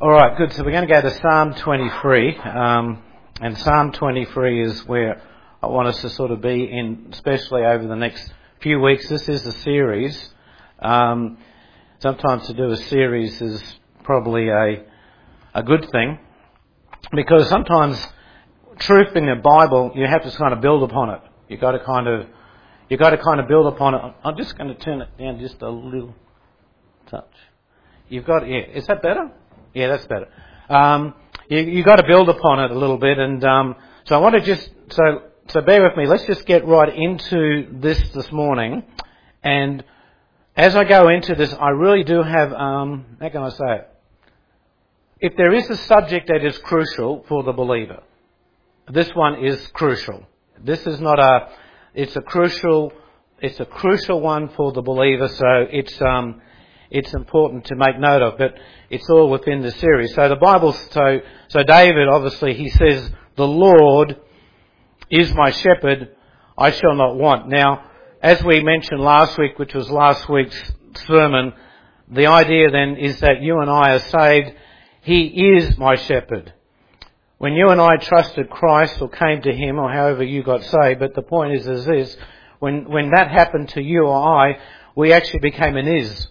All right, good. So we're going to go to Psalm 23, and Psalm 23 is where I want us to sort of be in, especially over the next few weeks. This is a series. Sometimes to do a series is probably a good thing, because sometimes truth in the Bible, you have to kind of build upon it. You've got to kind of build upon it. I'm just going to turn it down just a little touch. Is that better? Yeah, that's better. You've got to build upon it a little bit, and so I want to so bear with me. Let's just get right into this morning. And as I go into this, I really do have, how can I say it? If there is a subject that is crucial for the believer, this one is crucial. This is not it's a crucial one for the believer, so it's important to make note of, but it's all within the series. So the Bible, so David, obviously, he says, "The Lord is my shepherd, I shall not want." Now, as we mentioned last week, which was last week's sermon, the idea then is that you and I are saved. He is my shepherd. When you and I trusted Christ or came to Him, or however you got saved, but the point is this, when that happened to you or I, we actually became an is.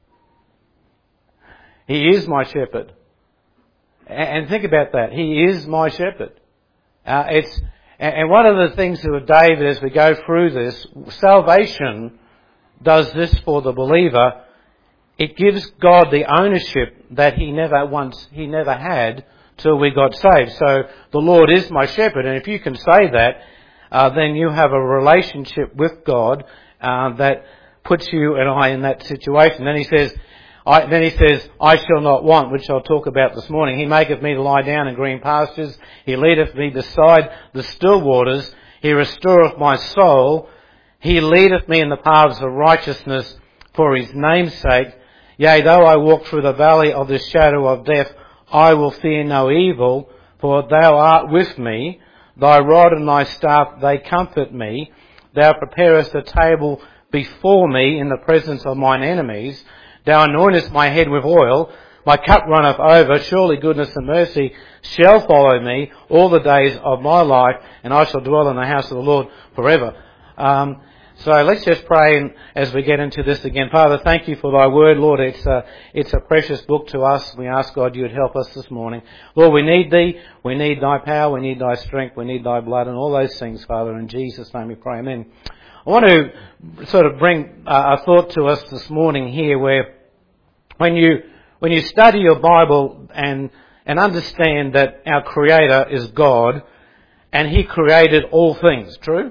He is my shepherd. And think about that. He is my shepherd. And one of the things with David as we go through this, salvation does this for the believer. It gives God the ownership that He never had till we got saved. So the Lord is my shepherd. And if you can say that, then you have a relationship with God that puts you and I in that situation. Then he says, I shall not want, which I'll talk about this morning. He maketh me to lie down in green pastures. He leadeth me beside the still waters. He restoreth my soul. He leadeth me in the paths of righteousness for His name's sake. Yea, though I walk through the valley of the shadow of death, I will fear no evil, for Thou art with me. Thy rod and Thy staff, they comfort me. Thou preparest a table before me in the presence of mine enemies. Thou anointest my head with oil, my cup runneth over. Surely goodness and mercy shall follow me all the days of my life, and I shall dwell in the house of the Lord forever. So let's just pray as we get into this again. Father, thank You for Thy word, Lord. It's a precious book to us. We ask, God, You would help us this morning. Lord, we need Thee. We need Thy power. We need Thy strength. We need Thy blood and all those things, Father. In Jesus' name we pray. Amen. I want to sort of bring a thought to us this morning here, where when you study your Bible and understand that our Creator is God and He created all things, true?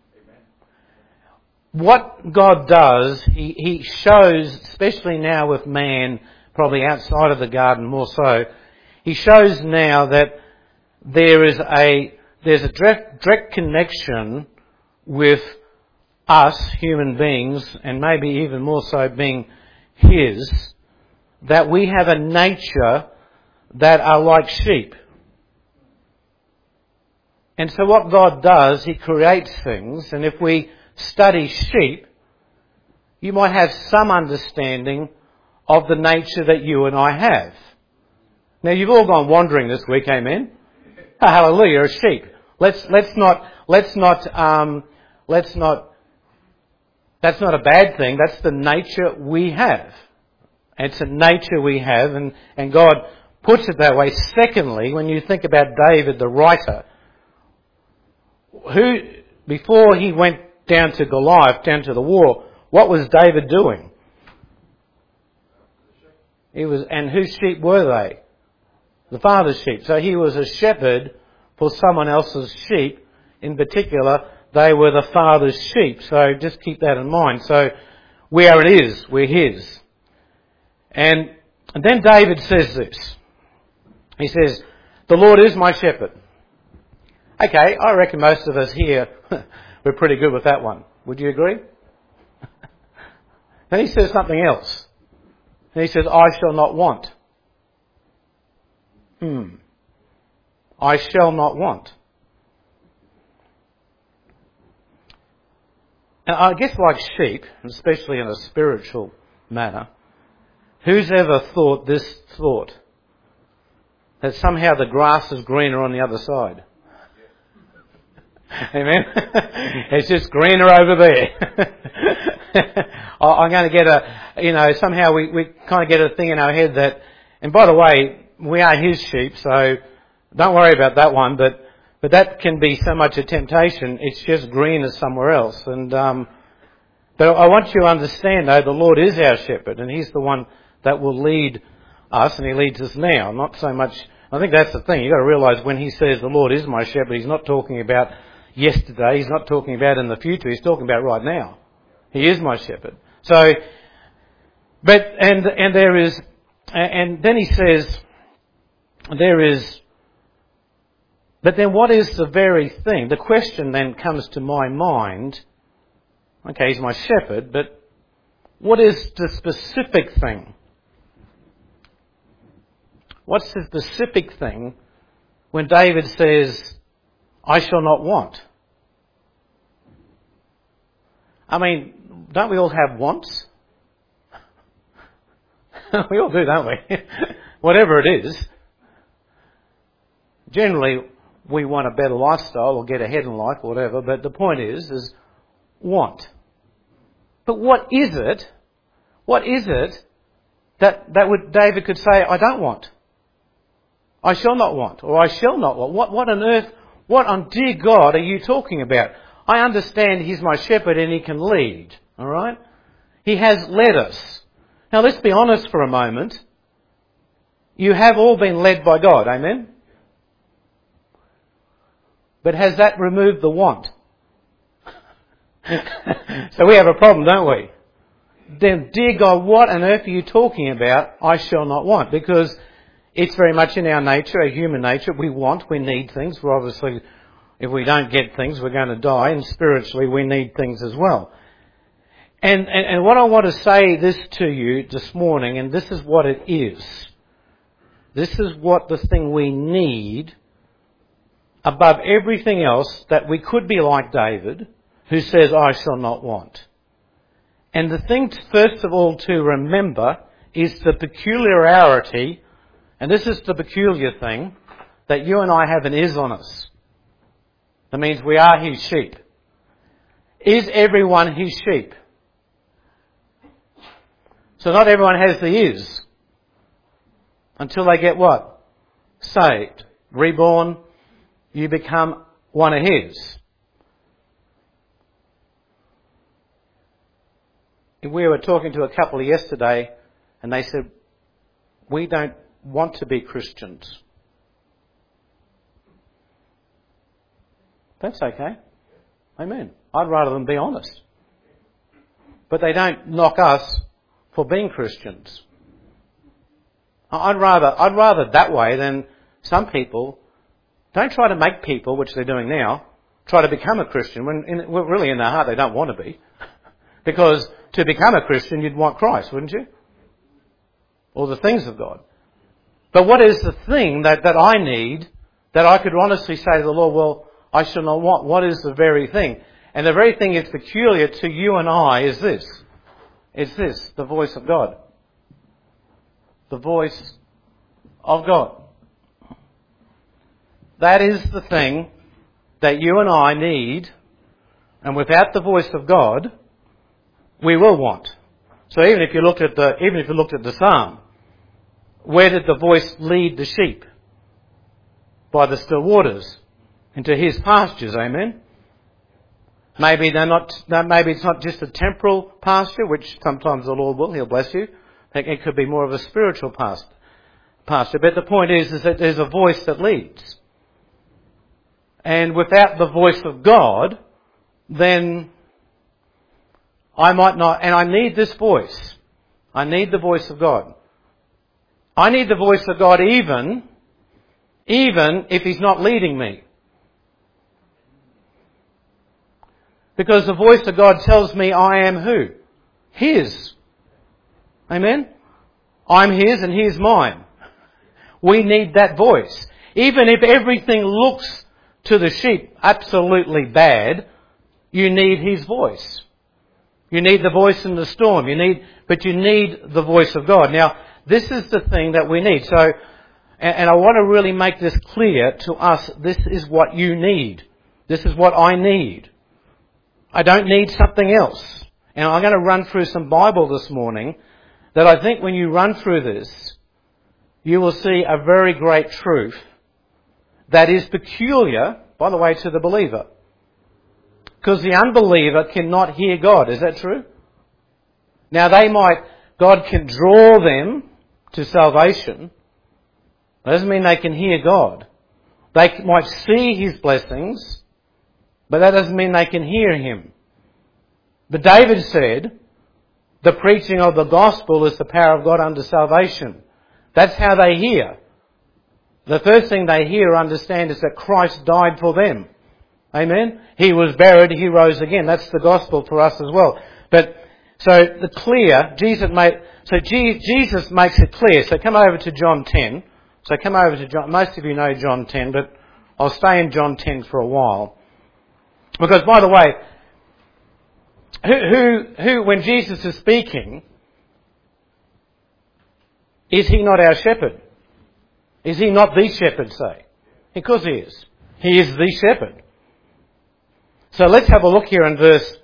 What God does, He shows, especially now with man, probably outside of the garden more so, He shows now that there's a direct connection with us, human beings, and maybe even more so being His, that we have a nature that are like sheep. And so what God does, He creates things, and if we study sheep, you might have some understanding of the nature that you and I have. Now, you've all gone wandering this week, amen? Oh, hallelujah, you're a sheep. That's not a bad thing. That's the nature we have. It's a nature we have, and God puts it that way. Secondly, when you think about David, the writer, who, before he went down to Goliath, down to the war, what was David doing? And whose sheep were they? The father's sheep. So he was a shepherd for someone else's sheep. In particular, they were the father's sheep. So just keep that in mind. So where it is, we're his. And then David says this. He says, "The Lord is my shepherd." Okay, I reckon most of us here, we're pretty good with that one. Would you agree? Then he says something else. And he says, "I shall not want." I shall not want. And I guess like sheep, especially in a spiritual manner, who's ever thought this thought? that somehow the grass is greener on the other side. Amen? It's just greener over there. I'm going to get somehow we kind of get a thing in our head that, and by the way, we are His sheep, so don't worry about that one, but that can be so much a temptation, it's just greener somewhere else. And, but I want you to understand though, the Lord is our shepherd, and He's the one that will lead us, and He leads us now. Not so much, I think that's the thing, you've got to realise when He says the Lord is my shepherd, He's not talking about yesterday, He's not talking about in the future, He's talking about right now. He is my shepherd. So, but then He says, but then what is the very thing? The question then comes to my mind, okay, He's my shepherd, but what is the specific thing? What's the specific thing when David says, I shall not want? I mean, don't we all have wants? We all do, don't we? Whatever it is. Generally, we want a better lifestyle or get ahead in life or whatever, but the point is want. But what is it that David could say, I don't want? I shall not want, or I shall not want. What on earth, what on dear God are you talking about? I understand He's my shepherd and He can lead, alright? He has led us. Now let's be honest for a moment. You have all been led by God, amen? But has that removed the want? So we have a problem, don't we? Then, dear God, what on earth are you talking about? I shall not want. Because it's very much in our nature, our human nature. We want, we need things. We're obviously, if we don't get things, we're going to die. And spiritually, we need things as well. And what I want to say this to you this morning, and this is what it is. This is what the thing we need above everything else, that we could be like David, who says, I shall not want. And the thing, first of all, to remember is the peculiarity, and this is the peculiar thing, that you and I have an is on us. That means we are His sheep. Is everyone His sheep? So not everyone has the is. Until they get what? Saved. Reborn. You become one of His. We were talking to a couple yesterday and they said, we don't want to be Christians. That's okay. Amen. I'd rather them be honest. But they don't knock us for being Christians. I'd rather that way than some people. Don't try to make people, which they're doing now, try to become a Christian when really in their heart they don't want to be. Because to become a Christian you'd want Christ, wouldn't you? Or the things of God. But what is the thing that I need that I could honestly say to the Lord, well, I shall not want? What is the very thing? And the very thing is peculiar to you and I is this. It's this, the voice of God. The voice of God. That is the thing that you and I need, and without the voice of God, we will want. So even if you looked at the psalm, where did the voice lead the sheep? By the still waters, into His pastures. Amen. Maybe it's not just a temporal pasture, which sometimes the Lord will. He'll bless you. It could be more of a spiritual pasture. But the point is that there's a voice that leads. And without the voice of God, then I might not, and I need this voice. I need the voice of God. I need the voice of God even if He's not leading me. Because the voice of God tells me I am who? His. Amen? I'm His and He is mine. We need that voice. Even if everything looks to the sheep absolutely bad, you need His voice. You need the voice in the storm. But you need the voice of God. Now, this is the thing that we need. So, And I want to really make this clear to us. This is what you need. This is what I need. I don't need something else. And I'm going to run through some Bible this morning that I think when you run through this, you will see a very great truth that is peculiar, by the way, to the believer. Because the unbeliever cannot hear God. Is that true? Now God can draw them to salvation. That doesn't mean they can hear God. They might see His blessings, but that doesn't mean they can hear Him. But David said, the preaching of the gospel is the power of God unto salvation. That's how they hear. The first thing they hear or understand is that Christ died for them. Amen? He was buried, He rose again. That's the gospel for us as well. But, Jesus makes it clear. So come over to John 10. So come over to John. Most of you know John 10, but I'll stay in John 10 for a while. Because, by the way, who, when Jesus is speaking, is He not our shepherd? Is He not the shepherd, say? Of course He is. He is the shepherd. So let's have a look here in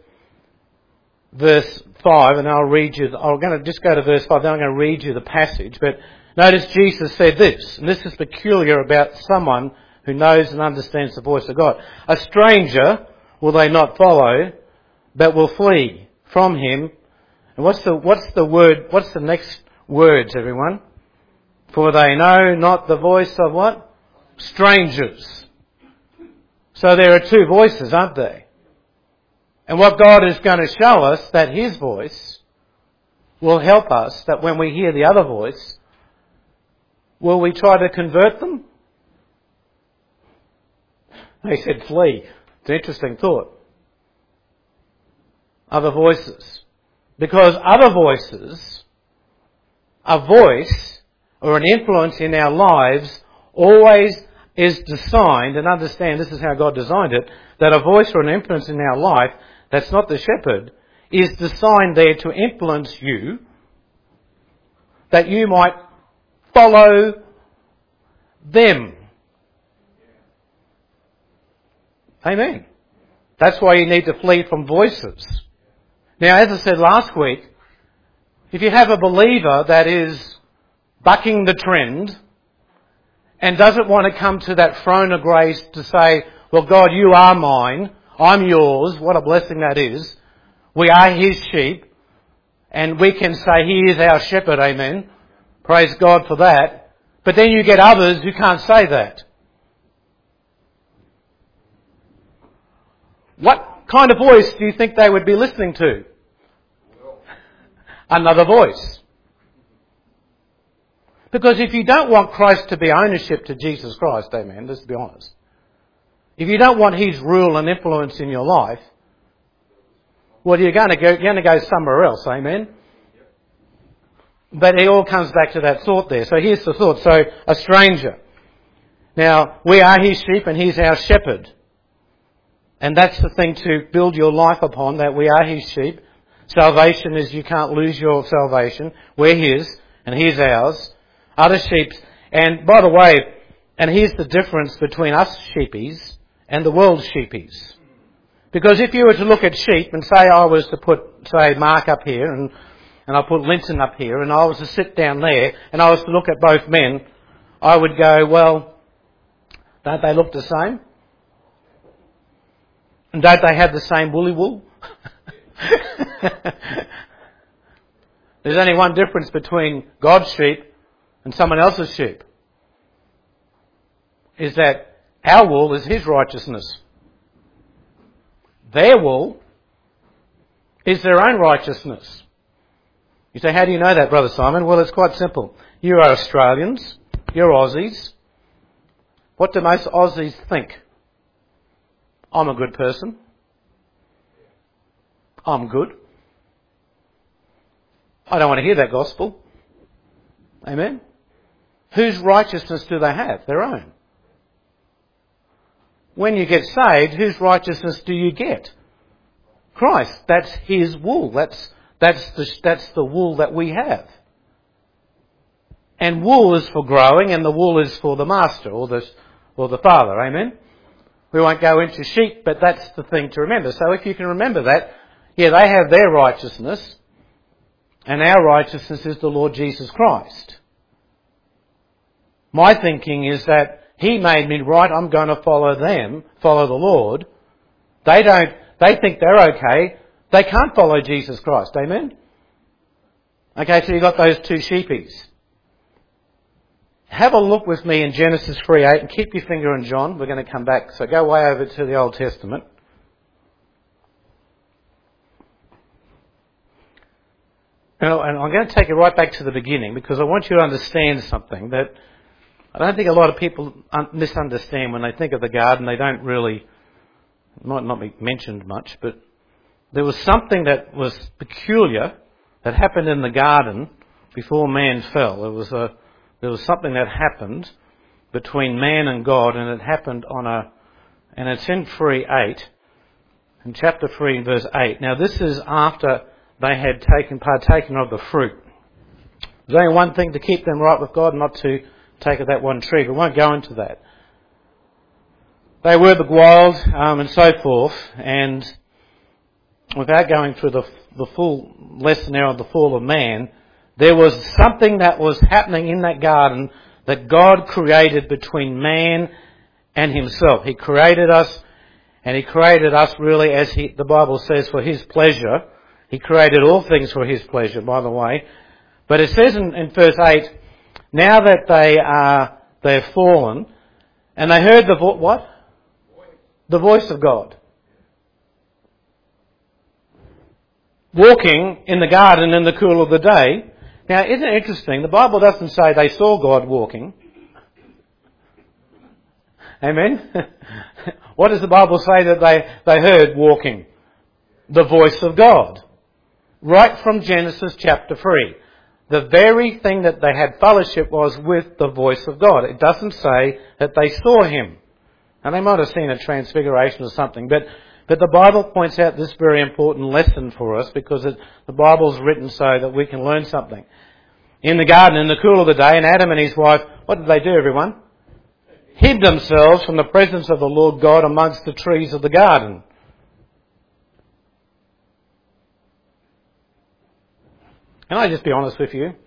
verse 5, and I'm going to just go to verse 5, then I'm going to read you the passage. But notice Jesus said this, and this is peculiar about someone who knows and understands the voice of God. A stranger will they not follow, but will flee from him. And what's the next words, everyone? For they know not the voice of what? Strangers. So there are two voices, aren't there? And what God is going to show us, that His voice will help us, that when we hear the other voice, will we try to convert them? They said flee. It's an interesting thought. Other voices. Because other voices, a voice or an influence in our lives always is designed, and understand this is how God designed it, that a voice or an influence in our life that's not the shepherd is designed there to influence you, that you might follow them. Amen. That's why you need to flee from voices. Now, as I said last week, if you have a believer that is bucking the trend and doesn't want to come to that throne of grace to say, well, God, you are mine, I'm yours, what a blessing that is. We are His sheep, and we can say He is our shepherd, amen. Praise God for that. But then you get others who can't say that. What kind of voice do you think they would be listening to? Another voice. Because if you don't want Christ to be ownership to Jesus Christ, amen, let's be honest. If you don't want His rule and influence in your life, well, you're going to go somewhere else, amen? But it all comes back to that thought there. So here's the thought. So, a stranger. Now, we are His sheep and He's our shepherd. And that's the thing to build your life upon, that we are His sheep. Salvation is you can't lose your salvation. We're His and He's ours. Other sheep. And by the way, and here's the difference between us sheepies and the world's sheepies. Because if you were to look at sheep and say I was to put, say, Mark up here and I put Linton up here and I was to sit down there and I was to look at both men, I would go, well, don't they look the same? And don't they have the same woolly wool? There's only one difference between God's sheep and someone else's sheep. Is that our wool is His righteousness. Their wool is their own righteousness. You say, how do you know that, Brother Simon? Well, it's quite simple. You are Australians. You're Aussies. What do most Aussies think? I'm a good person. I'm good. I don't want to hear that gospel. Amen? Whose righteousness do they have? Their own. When you get saved, whose righteousness do you get? Christ. That's His wool. That's the wool that we have. And wool is for growing, and the wool is for the master or the father. Amen? We won't go into sheep, but that's the thing to remember. So if you can remember that, yeah, they have their righteousness, and our righteousness is the Lord Jesus Christ. My thinking is that He made me right, I'm going to follow the Lord. They think they're okay. They can't follow Jesus Christ. Amen? Okay, so you've got those two sheepies. Have a look with me in Genesis 3:8 and keep your finger on John. We're going to come back. So go way over to the Old Testament. And I'm going to take it right back to the beginning because I want you to understand something that I don't think a lot of people misunderstand when they think of the garden. They don't really, it might not be mentioned much, but there was something that was peculiar that happened in the garden before man fell. There was something that happened between man and God, and it happened and it's in 3:8, in chapter 3 and verse 8. Now this is after they had partaken of the fruit. There's only one thing to keep them right with God, not to take of that one tree. We won't go into that. They were beguiled and so forth, and without going through the full lesson there of the fall of man, there was something that was happening in that garden that God created between man and Himself. He created us, and He created us really, as the Bible says, for His pleasure. He created all things for His pleasure, by the way. But it says in verse 8, now that they're fallen, and they heard the voice of God. Walking in the garden in the cool of the day. Now, isn't it interesting? The Bible doesn't say they saw God walking. Amen? What does the Bible say that they heard walking? The voice of God. Right from Genesis chapter 3. The very thing that they had fellowship was with the voice of God. It doesn't say that they saw Him. And they might have seen a transfiguration or something, but the Bible points out this very important lesson for us because the Bible's written so that we can learn something. In the garden, in the cool of the day, and Adam and his wife, what did they do, everyone? Hid themselves from the presence of the Lord God amongst the trees of the garden. Can I just be honest with you?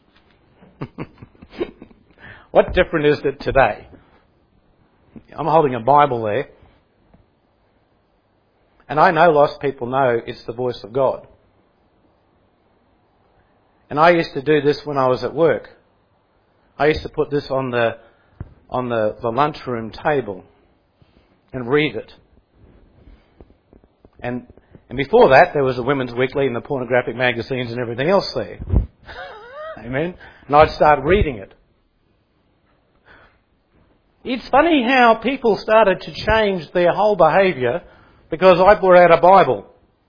What different is it today? I'm holding a Bible there. And I know lost people know it's the voice of God. And I used to do this when I was at work. I used to put this on the lunchroom table and read it. And before that, there was a Women's Weekly and the pornographic magazines and everything else there. Amen? And I'd start reading it. It's funny how people started to change their whole behaviour because I brought out a Bible.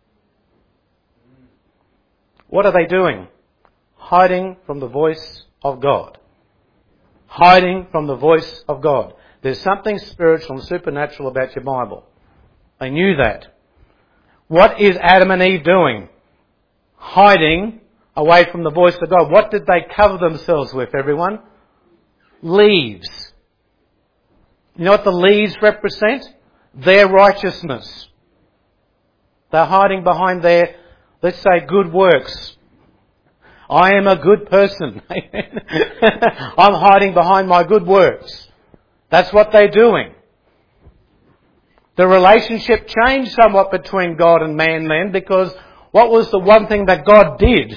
What are they doing? Hiding from the voice of God. Hiding from the voice of God. There's something spiritual and supernatural about your Bible. They knew that. What is Adam and Eve doing? Hiding away from the voice of God. What did they cover themselves with, everyone? Leaves. You know what the leaves represent? Their righteousness. They're hiding behind their, let's say, good works. I am a good person. I'm hiding behind my good works. That's what they're doing. The relationship changed somewhat between God and man then, because what was the one thing that God did?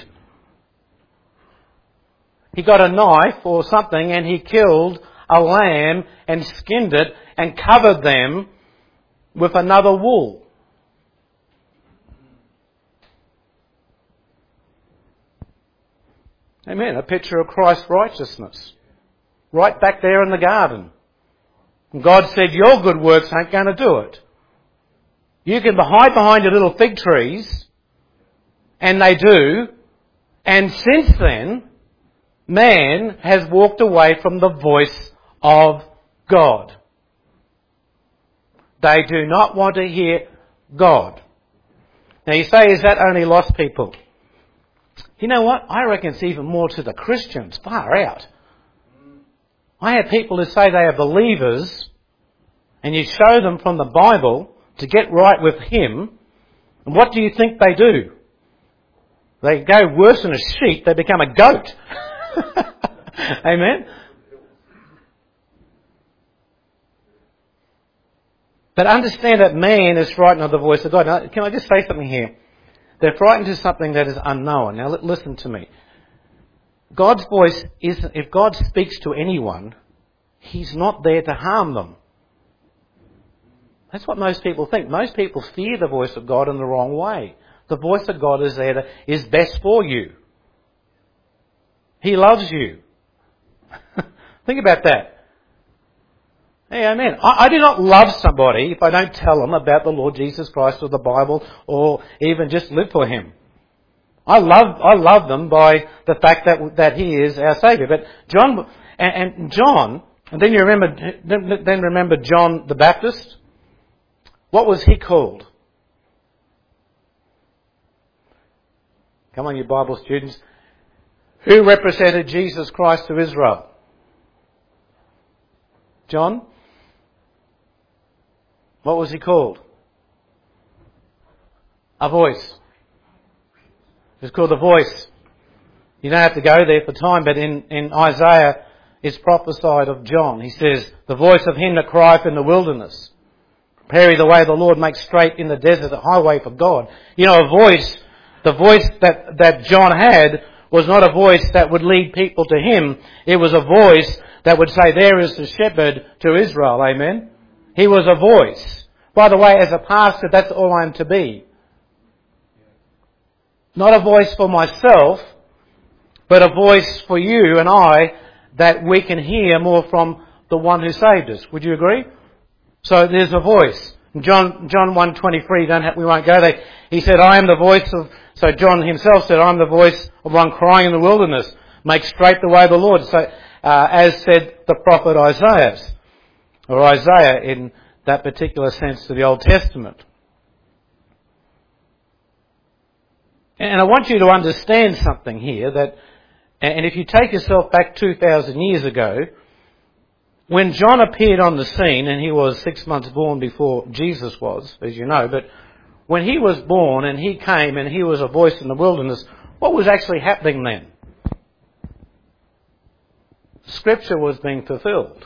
He got a knife or something and He killed a lamb and skinned it and covered them with another wool. Amen. A picture of Christ's righteousness. Right back there in the garden. And God said, your good works ain't going to do it. You can hide behind your little fig trees. And they do. And since then, man has walked away from the voice of God. They do not want to hear God. Now you say, is that only lost people? You know what? I reckon it's even more to the Christians. Far out. I have people who say they are believers, and you show them from the Bible to get right with Him, and what do you think they do? They go worse than a sheep, they become a goat. Amen? But understand that man is frightened of the voice of God. Now, can I just say something here? They're frightened of something that is unknown. Now, listen to me. God's voice isn't, if God speaks to anyone, He's not there to harm them. That's what most people think. Most people fear the voice of God in the wrong way. The voice of God is there is best for you. He loves you. Think about that. Hey, amen. I do not love somebody if I don't tell them about the Lord Jesus Christ or the Bible or even just live for Him. I love them by the fact that He is our Saviour. But John, and then you remember John the Baptist. What was he called? Come on, you Bible students. Who represented Jesus Christ to Israel? John? What was he called? A voice. It's called a voice. You don't have to go there for time, but in Isaiah it's prophesied of John. He says, the voice of him that crieth in the wilderness. Prepare the way of the Lord, make straight in the desert a highway for God. You know, the voice that John had was not a voice that would lead people to him. It was a voice that would say, there is the shepherd to Israel. Amen. He was a voice. By the way, as a pastor, that's all I am to be. Not a voice for myself, but a voice for you and I that we can hear more from the one who saved us. Would you agree? So there's a voice. John 1:23, we won't go there. He said, I am the voice of... So John himself said, I am the voice of one crying in the wilderness. Make straight the way of the Lord. So, as said the prophet Isaiah. Or Isaiah in that particular sense to the Old Testament. And I want you to understand something here that, and if you take yourself back 2,000 years ago, when John appeared on the scene, and he was 6 months born before Jesus was, as you know, but when he was born and he came and he was a voice in the wilderness, what was actually happening then? Scripture was being fulfilled.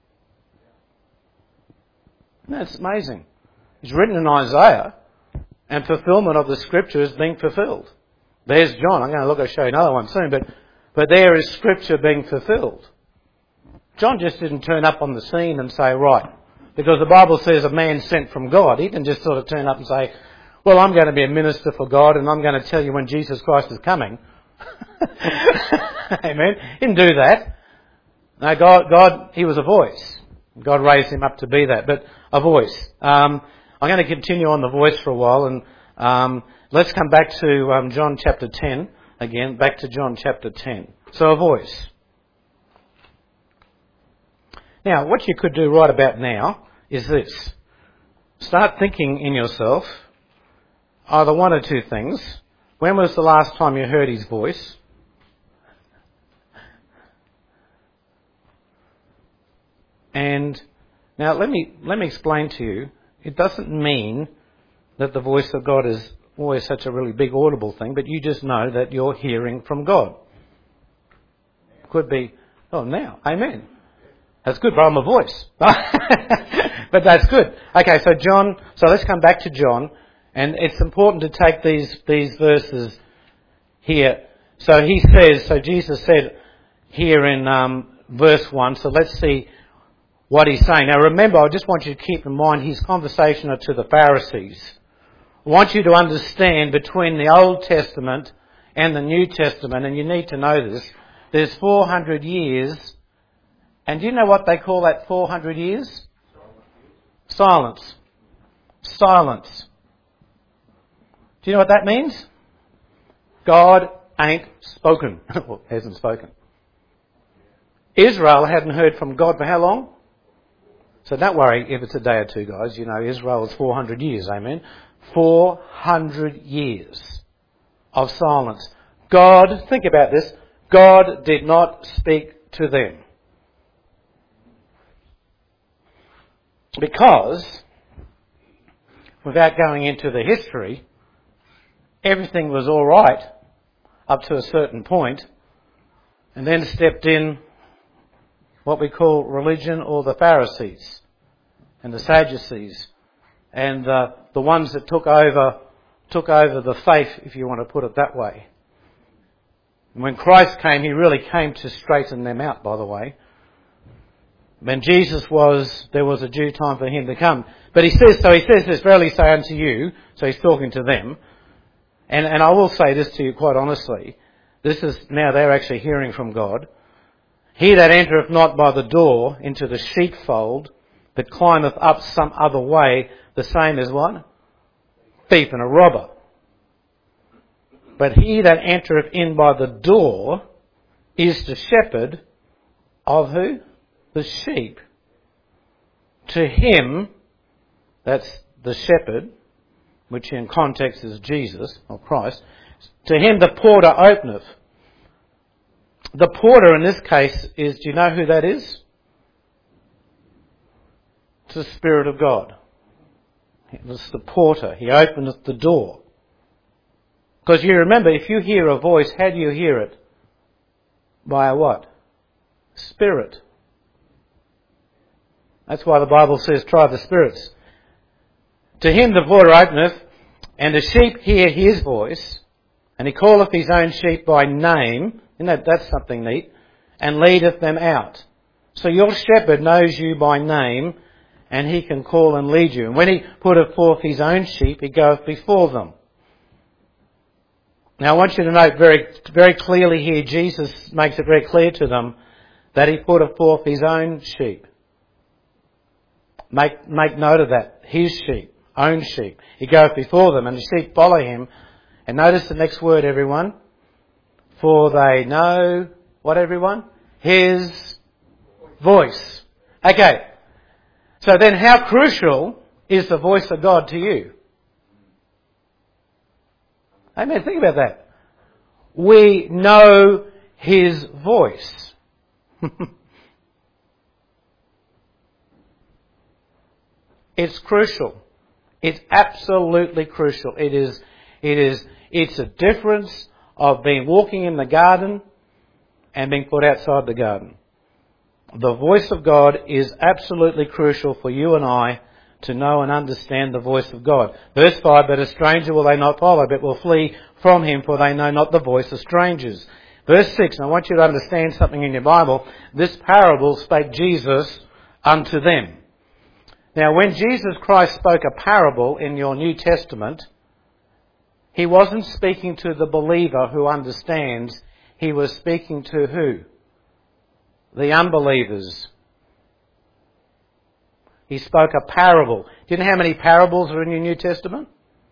That's amazing. It's written in Isaiah, and fulfillment of the Scripture is being fulfilled. There's John. I'm going to show you another one soon, but there is Scripture being fulfilled. John just didn't turn up on the scene and say, right, because the Bible says a man sent from God. He didn't just sort of turn up and say, well, I'm going to be a minister for God and I'm going to tell you when Jesus Christ is coming. Amen. He didn't do that. No, God, he was a voice. God raised him up to be that, but a voice. I'm going to continue on the voice for a while, and let's come back to John chapter 10 again, back to John chapter 10. So a voice. Now, what you could do right about now is this. Start thinking in yourself either one or two things. When was the last time you heard his voice? And now let me explain to you. It doesn't mean that the voice of God is always such a really big audible thing, but you just know that you're hearing from God. Could be, oh, now, amen. That's good, but I'm a voice. But that's good. Okay, so let's come back to John, and it's important to take these verses here. So Jesus said here in verse 1, so let's see what he's saying. Now remember, I just want you to keep in mind his conversation to the Pharisees. I want you to understand between the Old Testament and the New Testament, and you need to know this, there's 400 years, and do you know what they call that 400 years? Silence. Silence. Do you know what that means? God ain't spoken. Well, hasn't spoken. Israel hadn't heard from God for how long? So don't worry if it's a day or two, guys. You know, Israel is 400 years, amen? 400 years of silence. God, think about this, God did not speak to them. Because, without going into the history, everything was all right up to a certain point, and then stepped in what we call religion, or the Pharisees and the Sadducees, and the ones that took over the faith, if you want to put it that way. When Christ came, he really came to straighten them out, by the way. When Jesus was, there was a due time for him to come. But he says this, verily say unto you, so he's talking to them, and I will say this to you quite honestly, this is, now they're actually hearing from God. He that entereth not by the door into the sheepfold, but climbeth up some other way, the same is what? Thief and a robber. But he that entereth in by the door is the shepherd of who? The sheep. To him, that's the shepherd, which in context is Jesus, or Christ, to him the porter openeth. The porter in this case is, do you know who that is? It's the Spirit of God. It's the porter. He openeth the door. Because you remember, if you hear a voice, how do you hear it? By a what? Spirit. That's why the Bible says, try the spirits. To him the porter openeth, and the sheep hear his voice, and he calleth his own sheep by name, and that's something neat, and leadeth them out. So your shepherd knows you by name, and he can call and lead you. And when he putteth forth his own sheep, he goeth before them. Now I want you to note very, very clearly here, Jesus makes it very clear to them that he putteth forth his own sheep. Make note of that. His sheep, own sheep. He goeth before them, and the sheep follow him. And notice the next word, everyone. For they know, what everyone? His voice. Okay. So then how crucial is the voice of God to you? Amen. Think about that. We know his voice. It's crucial. It's absolutely crucial. It's a difference of being walking in the garden and being put outside the garden. The voice of God is absolutely crucial for you and I to know and understand the voice of God. Verse 5, but a stranger will they not follow, but will flee from him, for they know not the voice of strangers. Verse 6, and I want you to understand something in your Bible. This parable spake Jesus unto them. Now, when Jesus Christ spoke a parable in your New Testament, he wasn't speaking to the believer who understands. He was speaking to who? The unbelievers. He spoke a parable. Do you know how many parables are in your New Testament?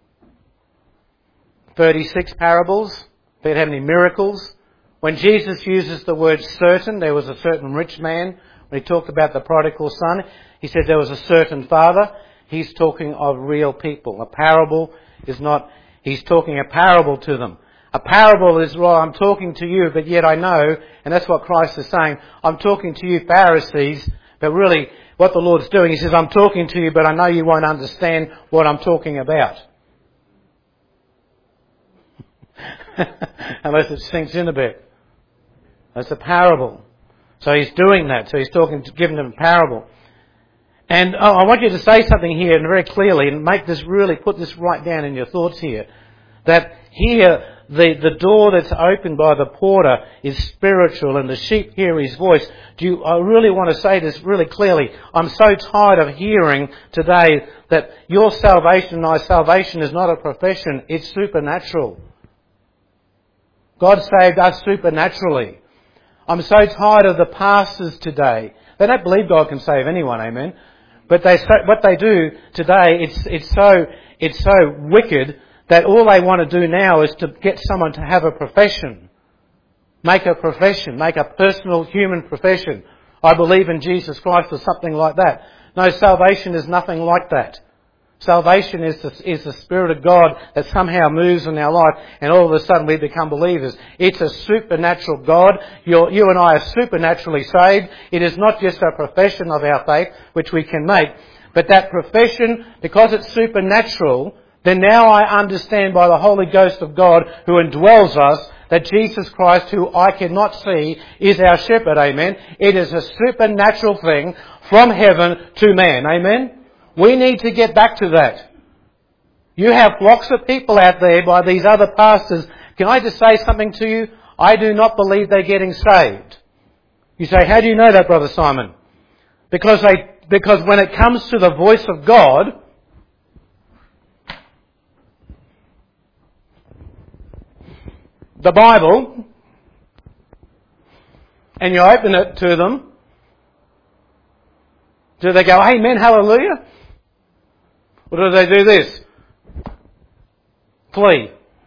36 parables. Do you know how many miracles? When Jesus uses the word certain, there was a certain rich man. When he talked about the prodigal son, he said there was a certain father. He's talking of real people. A parable is not, he's talking a parable to them. A parable is, well, I'm talking to you, but yet I know, and that's what Christ is saying, I'm talking to you Pharisees, but really what the Lord's doing, he says, I'm talking to you, but I know you won't understand what I'm talking about. Unless it sinks in a bit. That's a parable. So he's doing that. So he's giving them a parable. And I want you to say something here and very clearly, and put this right down in your thoughts here, that here the door that's opened by the porter is spiritual and the sheep hear his voice. I really want to say this really clearly. I'm so tired of hearing today that your salvation and my salvation is not a profession, it's supernatural. God saved us supernaturally. I'm so tired of the pastors today. They don't believe God can save anyone, amen. But what they do today, it's so wicked that all they want to do now is to get someone to have a profession. Make a profession. Make a personal human profession. I believe in Jesus Christ or something like that. No, salvation is nothing like that. Salvation is the Spirit of God that somehow moves in our life and all of a sudden we become believers. It's a supernatural God. You and I are supernaturally saved. It is not just a profession of our faith which we can make, But that profession, because it's supernatural, then now I understand by the Holy Ghost of God who indwells us that Jesus Christ, who I cannot see, is our shepherd. Amen. It is a supernatural thing from heaven to man. Amen. We need to get back to that. You have flocks of people out there by these other pastors. Can I just say something to you? I do not believe they're getting saved. You say, how do you know that, Brother Simon? Because when it comes to the voice of God, the Bible, and you open it to them, do they go, amen, hallelujah? Or do they do this? Flee.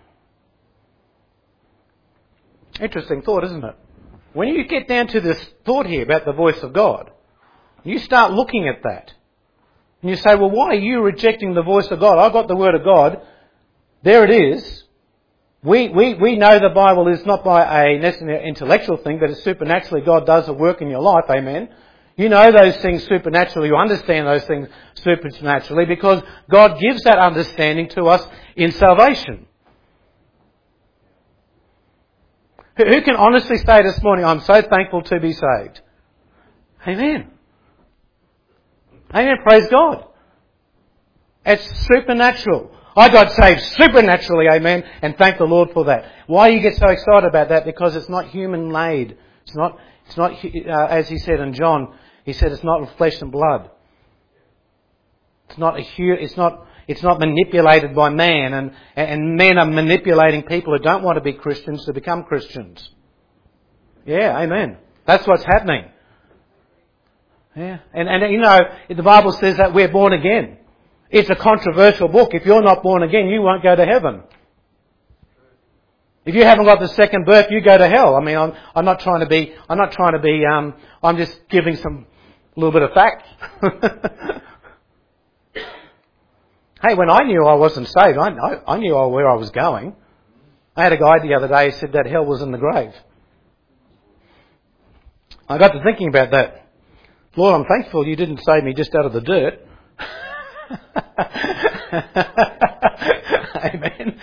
Interesting thought, isn't it? When you get down to this thought here about the voice of God, you start looking at that. And you say, well, why are you rejecting the voice of God? I've got the Word of God. There it is. We know the Bible is not by a necessarily intellectual thing, but it's supernaturally God does a work in your life, amen. You know those things supernaturally, you understand those things supernaturally because God gives that understanding to us in salvation. Who can honestly say this morning, I'm so thankful to be saved? Amen. Amen, praise God. It's supernatural. I got saved supernaturally, amen, and thank the Lord for that. Why do you get so excited about that? Because it's not human-made. It's not, as he said in John, he said it's not flesh and blood. It's not manipulated by man, and men are manipulating people who don't want to be Christians to become Christians. Yeah, amen. That's what's happening. Yeah, and you know, the Bible says that we're born again. It's a controversial book. If you're not born again, you won't go to heaven. If you haven't got the second birth, you go to hell. I mean, I'm not trying to be, I'm just giving some little bit of fact. Hey, when I knew I wasn't saved, I knew where I was going. I had a guy the other day who said that hell was in the grave. I got to thinking about that. Lord, I'm thankful you didn't save me just out of the dirt. Amen.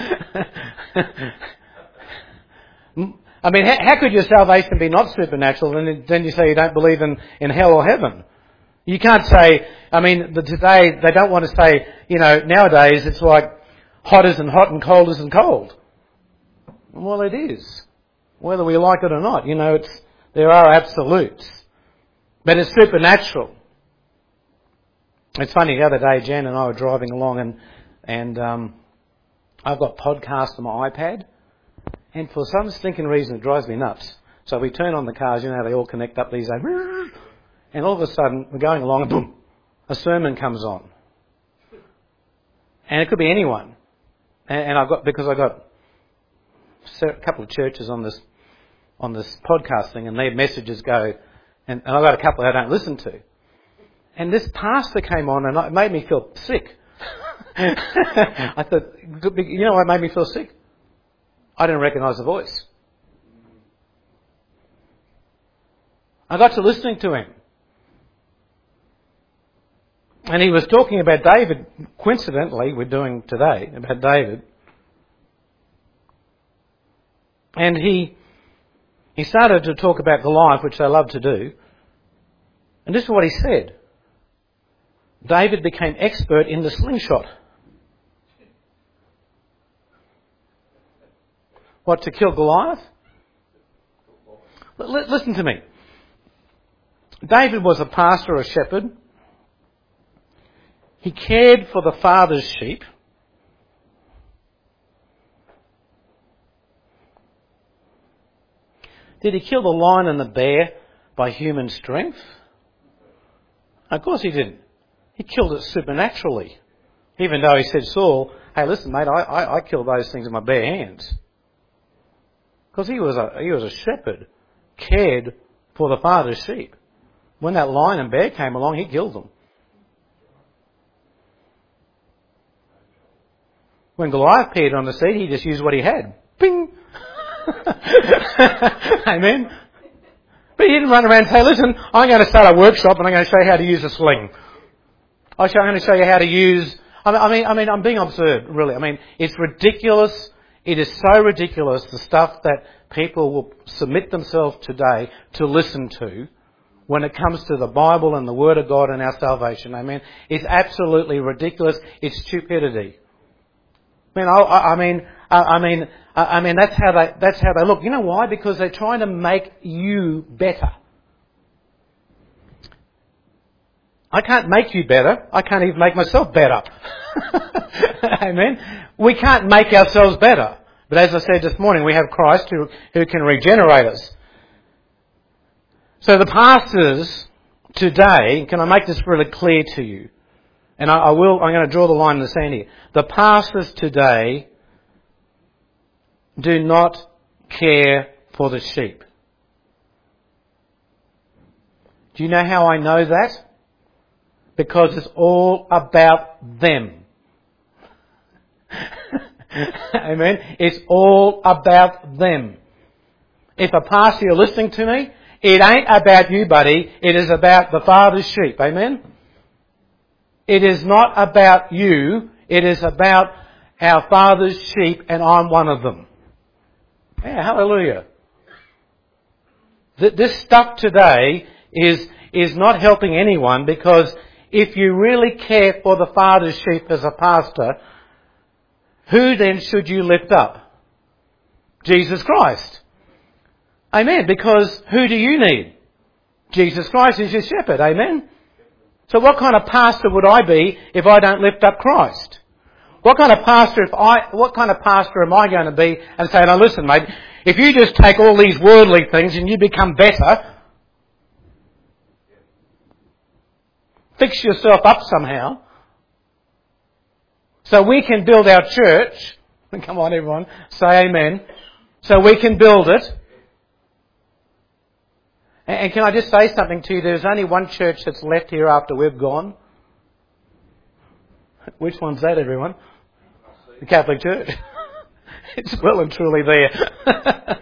I mean, how could your salvation be not supernatural and then you say you don't believe in hell or heaven? You can't say, I mean, today they don't want to say, you know, nowadays it's like hot isn't hot and cold isn't cold. Well, it is. Whether we like it or not, you know, there are absolutes. But it's supernatural. It's funny, the other day Jan and I were driving along and I've got podcasts on my iPad and for some stinking reason it drives me nuts. So we turn on the cars, you know how they all connect up these days, and all of a sudden we're going along and boom, a sermon comes on. And it could be anyone. And I got a couple of churches on this podcast thing and their messages go, and I've got a couple I don't listen to. And this pastor came on and it made me feel sick. I thought, you know what made me feel sick? I didn't recognise the voice. I got to listening to him. And he was talking about David, coincidentally, we're doing today, about David. And he started to talk about Goliath, which they love to do. And this is what he said. David became expert in the slingshot. What, to kill Goliath? Listen to me. David was a pastor, a shepherd. He cared for the father's sheep. Did he kill the lion and the bear by human strength? Of course he didn't. He killed it supernaturally. Even though he said, Saul, hey, listen, mate, I killed those things with my bare hands. Because he was a shepherd, cared for the father's sheep. When that lion and bear came along, he killed them. When Goliath appeared on the scene, he just used what he had. Bing! Amen? But he didn't run around and say, listen, I'm going to start a workshop and I'm going to show you how to use a sling. I'm going to show you how to use... I'm being absurd, really. It's ridiculous. It is so ridiculous, the stuff that people will submit themselves today to listen to when it comes to the Bible and the Word of God and our salvation. It's absolutely ridiculous. It's stupidity. That's how they look. You know why? Because they're trying to make you better. I can't make you better. I can't even make myself better. Amen. We can't make ourselves better. But as I said this morning, we have Christ who can regenerate us. So the pastors today, can I make this really clear to you? And I'm going to draw the line in the sand here. The pastors today do not care for the sheep. Do you know how I know that? Because it's all about them. Amen. It's all about them. If a pastor, you're listening to me, it ain't about you, buddy. It is about the Father's sheep. Amen. It is not about you. It is about our Father's sheep, and I'm one of them. Yeah, hallelujah. This stuff today is not helping anyone, because if you really care for the Father's sheep as a pastor, who then should you lift up? Jesus Christ. Amen. Because who do you need? Jesus Christ is your shepherd. Amen. So what kind of pastor would I be if I don't lift up Christ? What kind of pastor am I going to be and say, now listen, mate, if you just take all these worldly things and you become better, fix yourself up somehow, so we can build our church. Come on, everyone, say amen. So we can build it. And can I just say something to you? There's only one church that's left here after we've gone. Which one's that, everyone? The Catholic Church. It's well and truly there.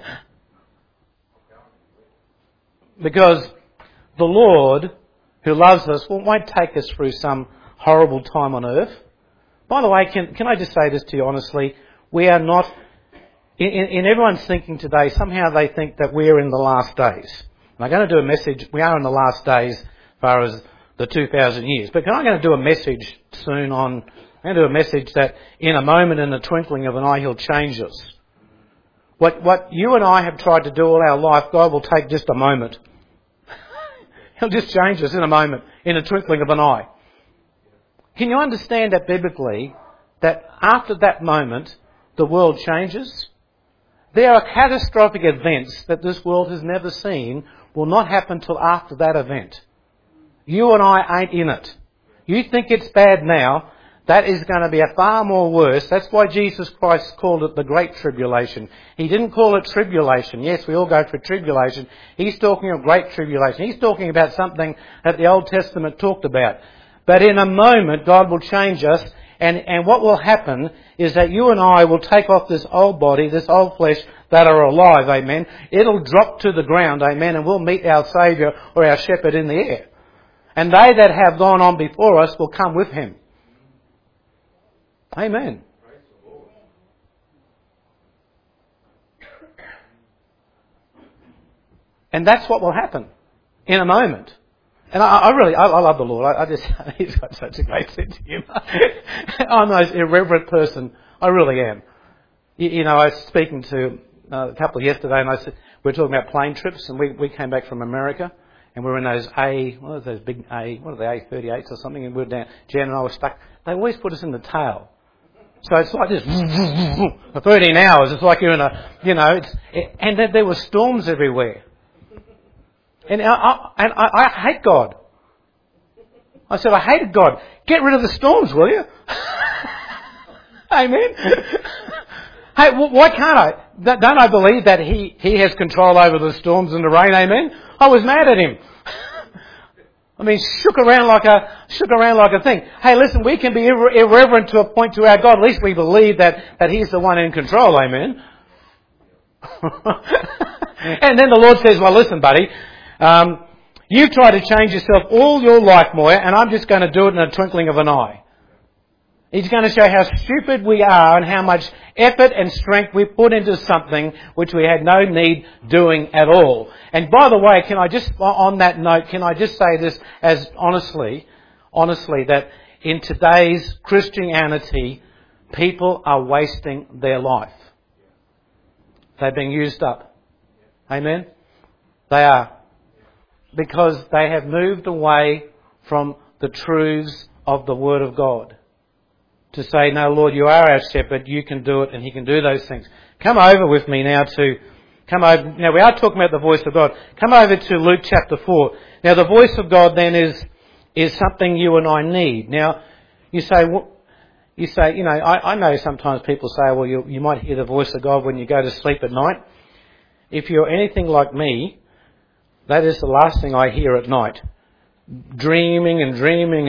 Because the Lord, who loves us, won't take us through some horrible time on earth. By the way, can I just say this to you honestly? We are not... In everyone's thinking today, somehow they think that we're in the last days. And I'm going to do a message. We are in the last days as far as the 2,000 years. But I'm going to do a message soon on... I'm going to do a message that in a moment, in the twinkling of an eye, He'll change us. What you and I have tried to do all our life, God will take just a moment. He'll just change us in a moment, in a twinkling of an eye. Can you understand that biblically, that after that moment, the world changes? There are catastrophic events that this world has never seen, will not happen till after that event. You and I ain't in it. You think it's bad now, that is going to be a far more worse. That's why Jesus Christ called it the Great Tribulation. He didn't call it tribulation. Yes, we all go through tribulation. He's talking of Great Tribulation. He's talking about something that the Old Testament talked about. But in a moment, God will change us, and what will happen is that you and I will take off this old body, this old flesh that are alive, amen. It'll drop to the ground, amen, and we'll meet our Saviour or our Shepherd in the air. And they that have gone on before us will come with Him. Amen. And that's what will happen in a moment. And I love the Lord. He's got such a great sense of humour. I'm the most irreverent person. I really am. I was speaking to a couple yesterday, and we were talking about plane trips, and we came back from America, and we were in those big A38s or something, and we were down. Jan and I were stuck. They always put us in the tail. So it's like this, for 13 hours. It's like you're in and then there were storms everywhere. And I hate God. I said, I hated God. Get rid of the storms, will you? Amen. Hey, why can't I? Don't I believe that He has control over the storms and the rain? Amen. I was mad at Him. Shook around like a thing. Hey, listen, we can be irreverent to a point to our God. At least we believe that He's the one in control. Amen. And then the Lord says, well, listen, buddy, You've tried to change yourself all your life, Moya, and I'm just going to do it in a twinkling of an eye. He's going to show how stupid we are and how much effort and strength we put into something which we had no need doing at all. And by the way, on that note, can I just say this as honestly, that in today's Christianity, people are wasting their life. They're being used up. Amen? They are. Because they have moved away from the truths of the Word of God. To say, no, Lord, you are our shepherd, you can do it, and He can do those things. Come over with me now now we are talking about the voice of God. Come over to Luke chapter 4. Now the voice of God then is something you and I need. Now, you say, I know sometimes people say, well, you might hear the voice of God when you go to sleep at night. If you're anything like me, that is the last thing I hear at night. Dreaming and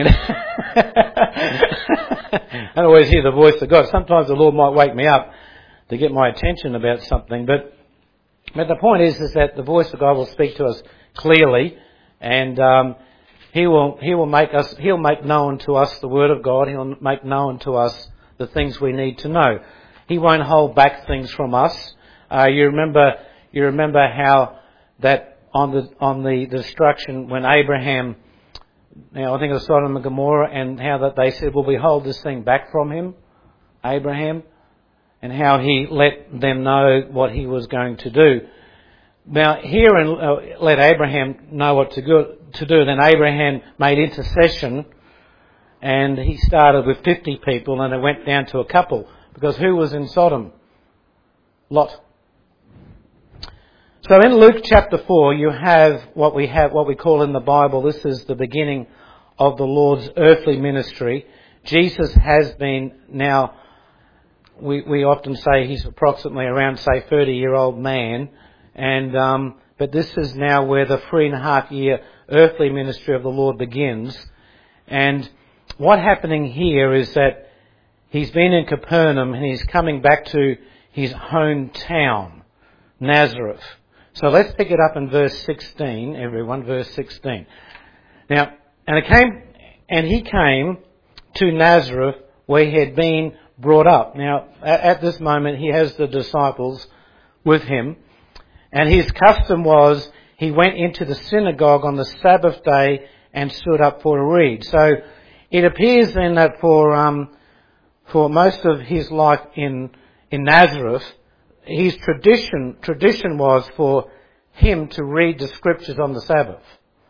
I don't always hear the voice of God. Sometimes the Lord might wake me up to get my attention about something. But the point is that the voice of God will speak to us clearly, and He'll make known to us the Word of God. He'll make known to us the things we need to know. He won't hold back things from us. You remember how that on the destruction when Abraham, I think it was Sodom and Gomorrah, and how that they said, will we hold this thing back from him, Abraham? And how he let them know what he was going to do. Now, here and let Abraham know what to do. Then Abraham made intercession, and he started with 50 people, and it went down to a couple. Because who was in Sodom? Lot. So in Luke chapter 4, you have what we call in the Bible, this is the beginning of the Lord's earthly ministry. Jesus has been now, we often say he's approximately around, say, 30-year-old man. And but this is now where the 3.5-year earthly ministry of the Lord begins. And what's happening here is that he's been in Capernaum and he's coming back to his hometown, Nazareth. So let's pick it up in verse 16, everyone, verse 16. Now, and he came to Nazareth where he had been brought up. Now, at this moment, he has the disciples with him. And his custom was he went into the synagogue on the Sabbath day and stood up for to read. So it appears then that for most of his life in Nazareth, his tradition was for him to read the scriptures on the Sabbath.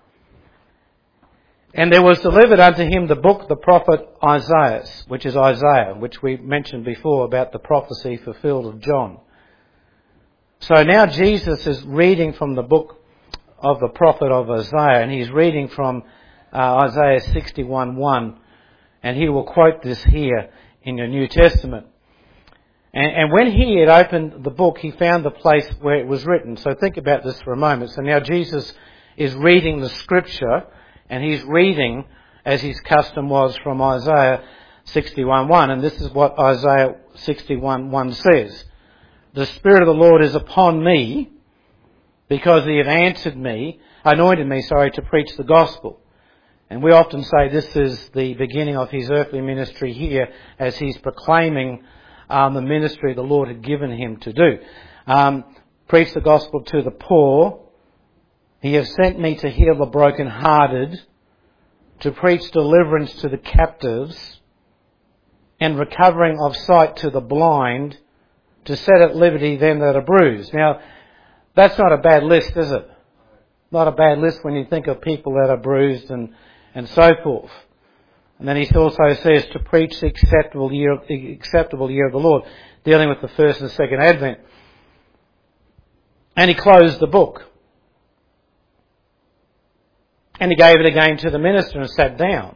And there was delivered unto him the book, the prophet Isaiah, which we mentioned before about the prophecy fulfilled of John. So now Jesus is reading from the book of the prophet of Isaiah, and he's reading from Isaiah 61:1, and he will quote this here in your New Testament. And when he had opened the book, he found the place where it was written. So think about this for a moment. So now Jesus is reading the scripture, and he's reading, as his custom was, from Isaiah 61:1. And this is what Isaiah 61:1 says. The Spirit of the Lord is upon me, because he hath anointed me, to preach the gospel. And we often say this is the beginning of his earthly ministry here, as he's proclaiming the ministry the Lord had given him to do. Preach the gospel to the poor. He has sent me to heal the brokenhearted, to preach deliverance to the captives, and recovering of sight to the blind, to set at liberty them that are bruised. Now, that's not a bad list, is it? Not a bad list when you think of people that are bruised and so forth. And then he also says to preach the acceptable year of the Lord, dealing with the first and second advent. And he closed the book. And he gave it again to the minister and sat down.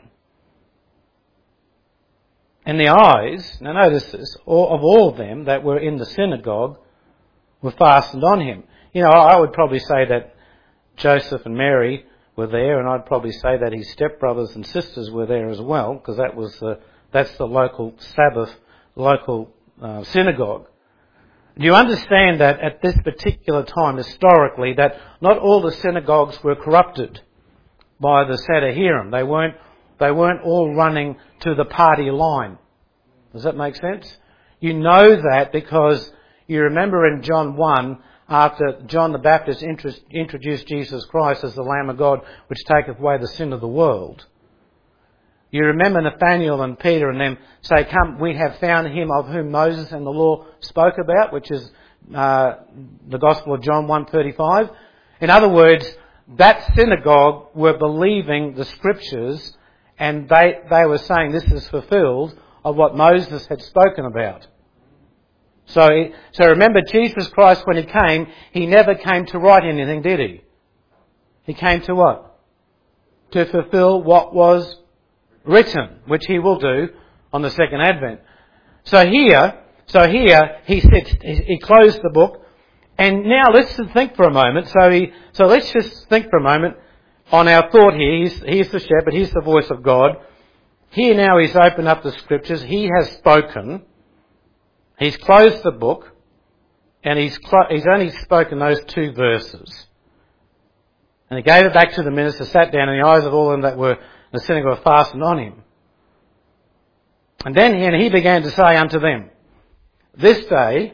And the eyes, now notice this, of all of them that were in the synagogue were fastened on him. I would probably say that Joseph and Mary were there, and I'd probably say that his stepbrothers and sisters were there as well, because that's the local Sabbath, synagogue. Do you understand that at this particular time, historically, that not all the synagogues were corrupted? by the Sadahirim. They weren't all running to the party line. Does that make sense? You know that because you remember in John 1, after John the Baptist introduced Jesus Christ as the Lamb of God which taketh away the sin of the world. You remember Nathanael and Peter and them say, "Come, we have found him of whom Moses and the law spoke about," which is the Gospel of John 1:35. In other words, that synagogue were believing the Scriptures, and they were saying this is fulfilled of what Moses had spoken about. So remember, Jesus Christ, when he came, he never came to write anything, did he? He came to what? To fulfill what was written, which he will do on the second advent. So here he sits, he closed the book, and now let's just think for a moment. So let's just think for a moment on our thought here. He's the shepherd, he's the voice of God. Here now he's opened up the Scriptures, he has spoken, he's closed the book, and he's only spoken those 2 verses. And he gave it back to the minister, sat down, and the eyes of all of them that were in the synagogue were fastened on him. And then he began to say unto them, "This day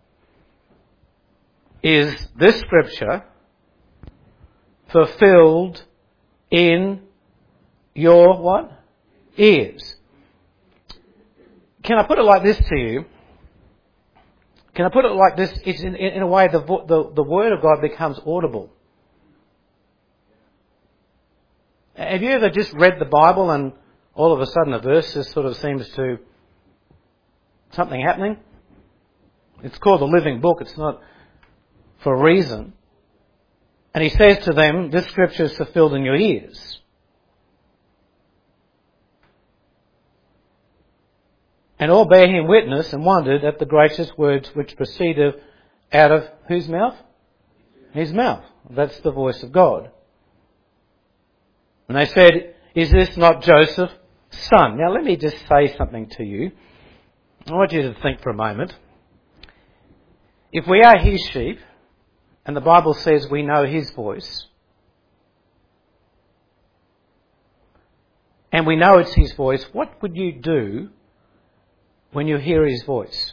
is this Scripture fulfilled in your" what? "Ears." Can I put it like this to you? Can I put it like this? It's in a way the Word of God becomes audible. Have you ever just read the Bible and all of a sudden a verse just sort of seems to... something happening? It's called the Living Book. It's not for a reason. And he says to them, "This Scripture is fulfilled in your ears." And all bare him witness and wondered at the gracious words which proceeded out of whose mouth? His mouth. That's the voice of God. And they said, "Is this not Joseph's son?" Now let me just say something to you. I want you to think for a moment. If we are his sheep, and the Bible says we know his voice, and we know it's his voice, what would you do when you hear his voice?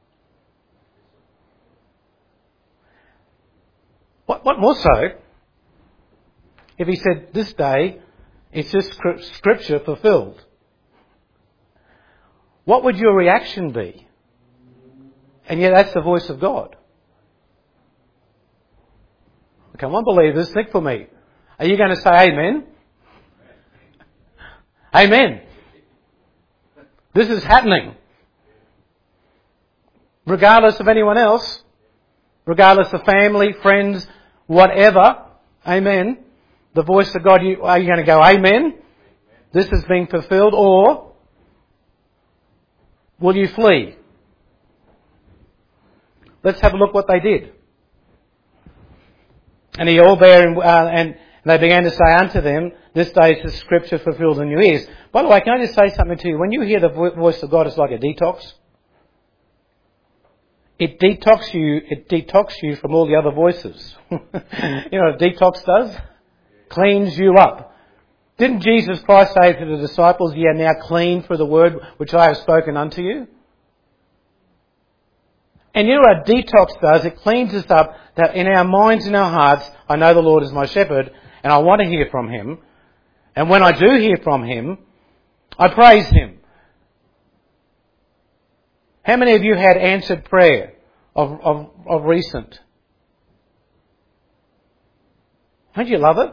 What more so if he said, "This day is this Scripture fulfilled"? What would your reaction be? And yet that's the voice of God. Come on, believers, think for me. Are you going to say amen? Amen. This is happening. Regardless of anyone else, regardless of family, friends, whatever, amen. The voice of God, are you going to go, "Amen"? This is being fulfilled, or will you flee? Let's have a look what they did. And he all bare and they began to say unto them, "This day is the Scripture fulfilled in your ears." By the way, can I just say something to you? When you hear the voice of God, it's like a detox. It detox you from all the other voices. You know what a detox does? Cleans you up. Didn't Jesus Christ say to the disciples, "Ye are now clean through the word which I have spoken unto you"? And you know what a detox does? It cleans us up, that in our minds and our hearts, I know the Lord is my shepherd and I want to hear from him. And when I do hear from him, I praise him. How many of you had answered prayer of recent? Don't you love it?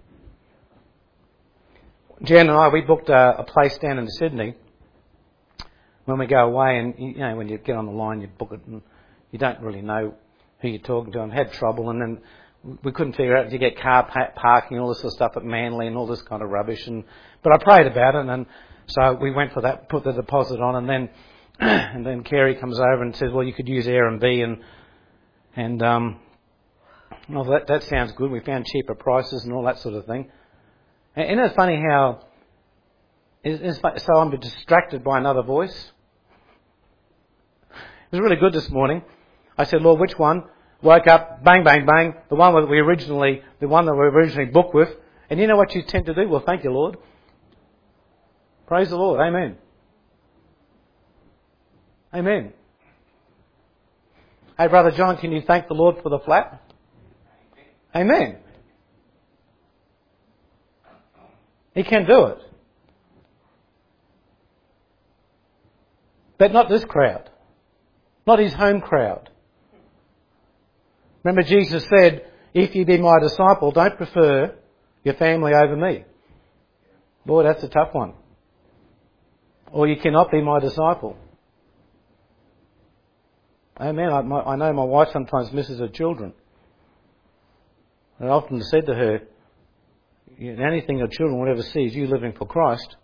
Jan and I, we booked a place down in Sydney when we go away, and you know, when you get on the line, you book it and you don't really know who you're talking to, and had trouble, and then we couldn't figure out, do you get car parking, all this sort of stuff at Manly and all this kind of rubbish, but I prayed about it, and so we went for that, put the deposit on, and then Kerry comes over and says, "Well, you could use Airbnb," and well, that sounds good. We found cheaper prices and all that sort of thing. And isn't it funny how so I'm distracted by another voice? It was really good this morning. I said, "Lord, which one?" Woke up, bang, bang, bang. The one that we originally booked with, And you know what you tend to do? Well, thank you, Lord. Praise the Lord. Amen. Amen. Hey, Brother John, can you thank the Lord for the flat? Amen. He can do it. But not this crowd. Not his home crowd. Remember Jesus said, if you be my disciple, don't prefer your family over me. Boy, that's a tough one. Or you cannot be my disciple. Amen. I know my wife sometimes misses her children. I often said to her, the only thing your children will ever see is you living for Christ.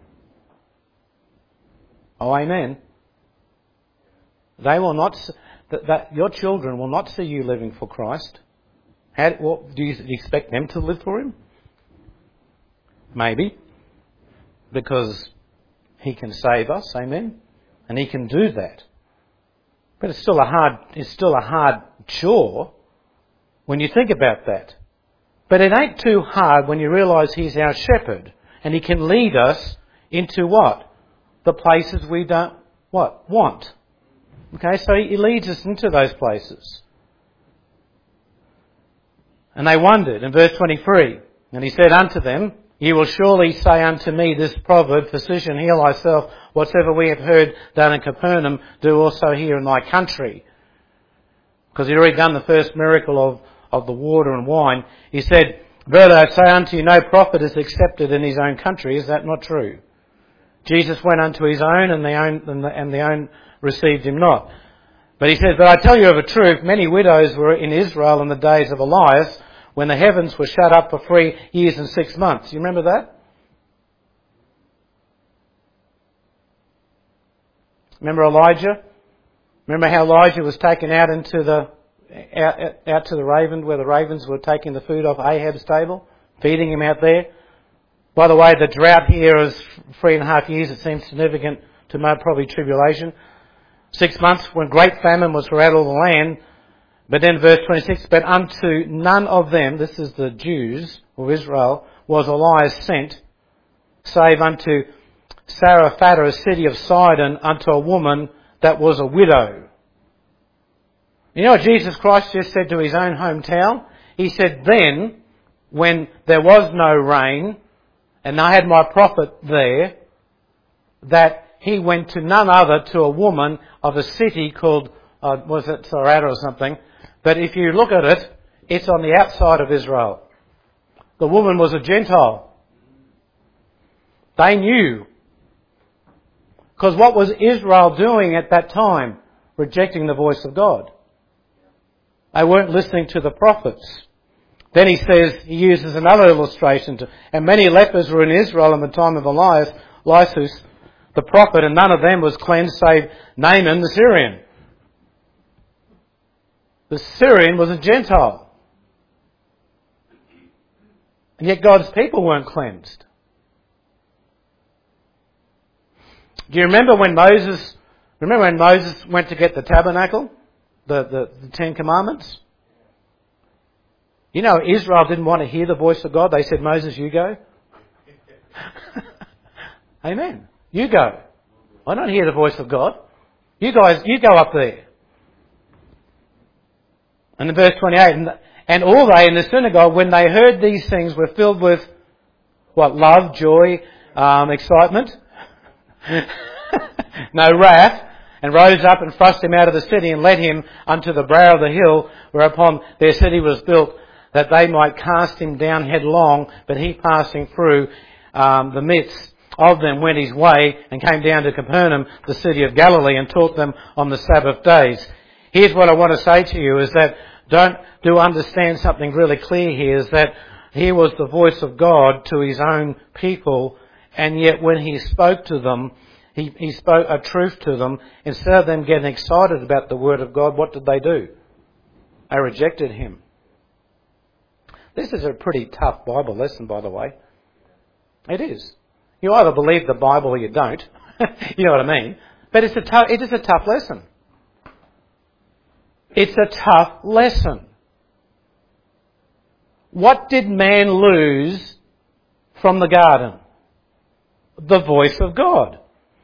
Oh, amen. They will not. That your children will not see you living for Christ. Do you expect them to live for Him? Maybe, because He can save us. Amen, and He can do that. But it's still a hard chore when you think about that. But it ain't too hard when you realise He's our shepherd and He can lead us into what? The places we don't want. Okay, so He leads us into those places. And they wondered in verse 23, and He said unto them, Ye will surely say unto me this proverb, Physician, heal thyself, whatsoever we have heard done in Capernaum, do also here in thy country. Because He'd already done the first miracle of the water and wine. He said, Verily I say unto you, no prophet is accepted in his own country. Is that not true? Jesus went unto his own, and the own received him not. But He says, But I tell you of a truth, many widows were in Israel in the days of Elias, when the heavens were shut up for 3 years and 6 months. You remember that? Remember Elijah? Remember how Elijah was taken out into out to the raven, where the ravens were taking the food off Ahab's table, feeding him out there? By the way, the drought here is 3.5 years. It seems significant to probably tribulation. 6 months when great famine was throughout all the land. But then verse 26, But unto none of them, this is the Jews of Israel, was Elias sent, save unto Sarephath, a city of Sidon, unto a woman that was a widow. You know what Jesus Christ just said to His own hometown? He said, then, when there was no rain, and I had my prophet there, that He went to none other, to a woman of a city called, was it Sarada or something? But if you look at it, it's on the outside of Israel. The woman was a Gentile. They knew. Because what was Israel doing at that time? Rejecting the voice of God. They weren't listening to the prophets. Then He says, He uses another illustration. And many lepers were in Israel in the time of Elias, the prophet, and none of them was cleansed save Naaman the Syrian. The Syrian was a Gentile. And yet God's people weren't cleansed. Do you remember when Moses went to get the tabernacle? The 10 Commandments? You know, Israel didn't want to hear the voice of God. They said, Moses, you go. Amen. You go. I don't hear the voice of God. You guys, you go up there. And in verse 28, and all they in the synagogue, when they heard these things, were filled with, what, love, joy, excitement? No, wrath, and rose up and thrust him out of the city and led him unto the brow of the hill, whereupon their city was built, that they might cast him down headlong. But he, passing through the midst of them, went his way and came down to Capernaum, the city of Galilee, and taught them on the Sabbath days. Here's what I want to say to you, is that do understand something really clear here, is that here was the voice of God to His own people, and yet when He spoke to them, He spoke a truth to them. Instead of them getting excited about the Word of God, what did they do? They rejected Him. This is a pretty tough Bible lesson, by the way. It is. You either believe the Bible or you don't. You know what I mean? But it is a tough lesson. It's a tough lesson. What did man lose from the garden? The voice of God.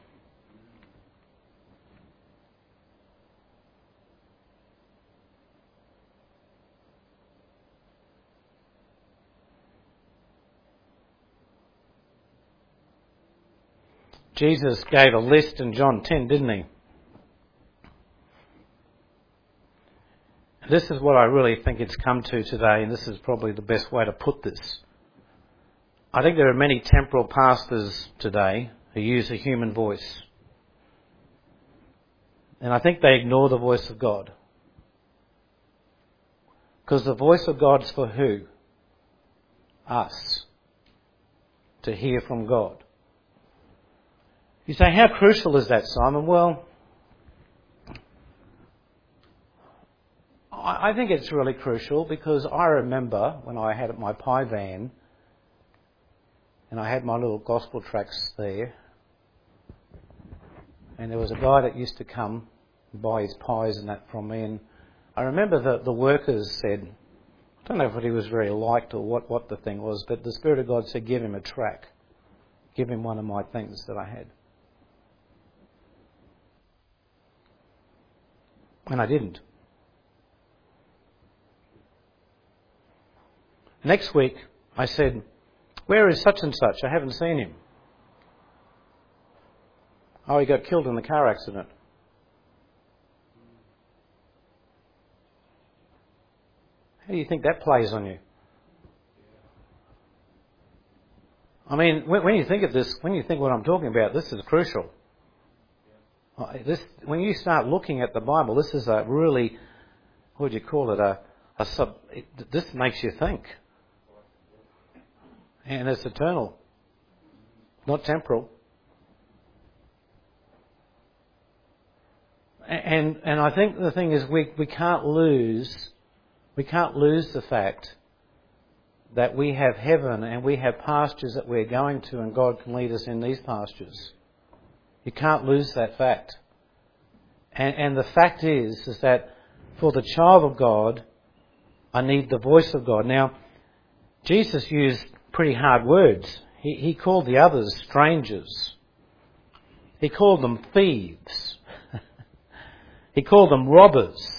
Jesus gave a list in John 10, didn't he? This is what I really think it's come to today, and this is probably the best way to put this. I think there are many temporal pastors today who use a human voice. And I think they ignore the voice of God. Because the voice of God's for who? Us. To hear from God. You say, how crucial is that, Simon? Well, I think it's really crucial because I remember when I had my pie van and I had my little gospel tracts there, and there was a guy that used to come and buy his pies and that from me, and I remember that the workers said, I don't know if he was very liked or what the thing was, but the Spirit of God said, give him a tract. Give him one of my things that I had. And I didn't. Next week, I said, where is such and such? I haven't seen him. Oh, he got killed in the car accident. How do you think that plays on you? I mean, when you think of this, when you think what I'm talking about, this is crucial. When you start looking at the Bible, this is a really, what would you call it, this makes you think. And it's eternal, not temporal. And I think the thing is we can't lose the fact that we have heaven and we have pastures that we're going to, and God can lead us in these pastures. You can't lose that fact. And the fact is that for the child of God, I need the voice of God. Now, Jesus used pretty hard words. He called the others strangers. He called them thieves. He called them robbers.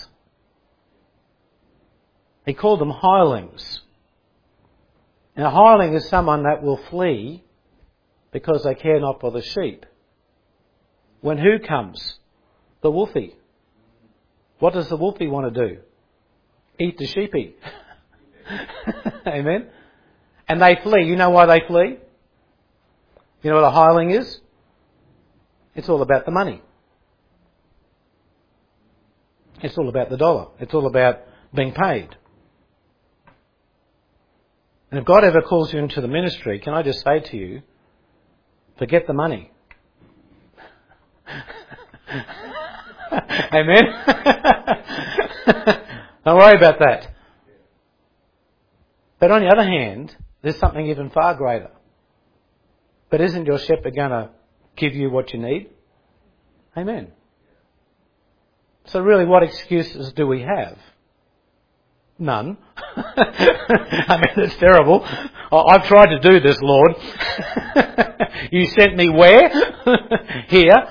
He called them hirelings. And a hireling is someone that will flee because they care not for the sheep. When who comes? The wolfie. What does the wolfie want to do? Eat the sheepy. Amen? And they flee. You know why they flee? You know what a hireling is? It's all about the money. It's all about the dollar. It's all about being paid. And if God ever calls you into the ministry, can I just say to you, forget the money. Amen? Don't worry about that. But on the other hand, there's something even far greater. But isn't your shepherd going to give you what you need? Amen. So really, what excuses do we have? None. I mean, it's terrible. I've tried to do this, Lord. You sent me where? Here.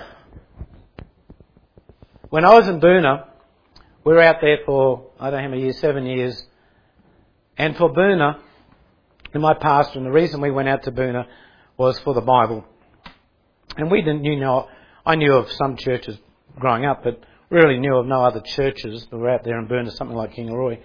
When I was in Boona, we were out there for, I don't know how many years, 7 years. And for Boona, and my pastor, and the reason we went out to Boona was for the Bible. And we didn't, I knew of some churches growing up, but really knew of no other churches that were out there in Boona, something like Kingaroy.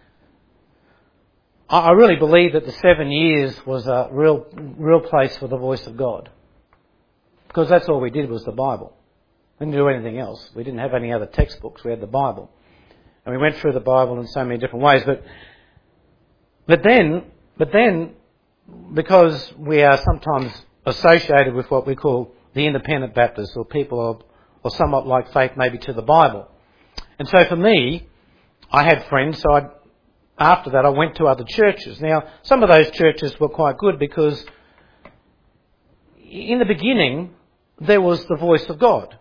I really believe that the 7 years was a real place for the voice of God. Because that's all we did was the Bible. We didn't do anything else. We didn't have any other textbooks. We had the Bible. And we went through the Bible in so many different ways. But then, because we are sometimes associated with what we call the independent Baptists, or people or somewhat like faith maybe to the Bible. And so for me, I had friends, so after that I went to other churches. Now, some of those churches were quite good because in the beginning, there was the voice of God.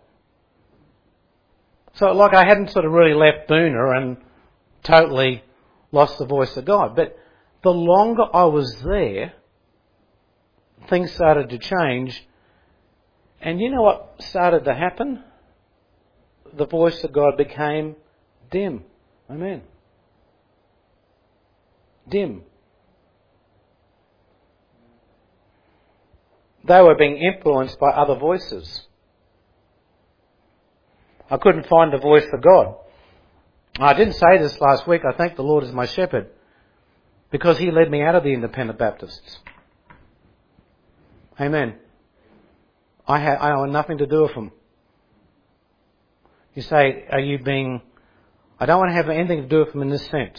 So like I hadn't sort of really left Boona and totally lost the voice of God. But the longer I was there, things started to change. And you know what started to happen? The voice of God became dim. Amen. Dim. They were being influenced by other voices. I couldn't find the voice of God. I didn't say this last week. I thank the Lord as my shepherd because He led me out of the Independent Baptists. Amen. I want nothing to do with them. You say, are you being... I don't want to have anything to do with them in this sense.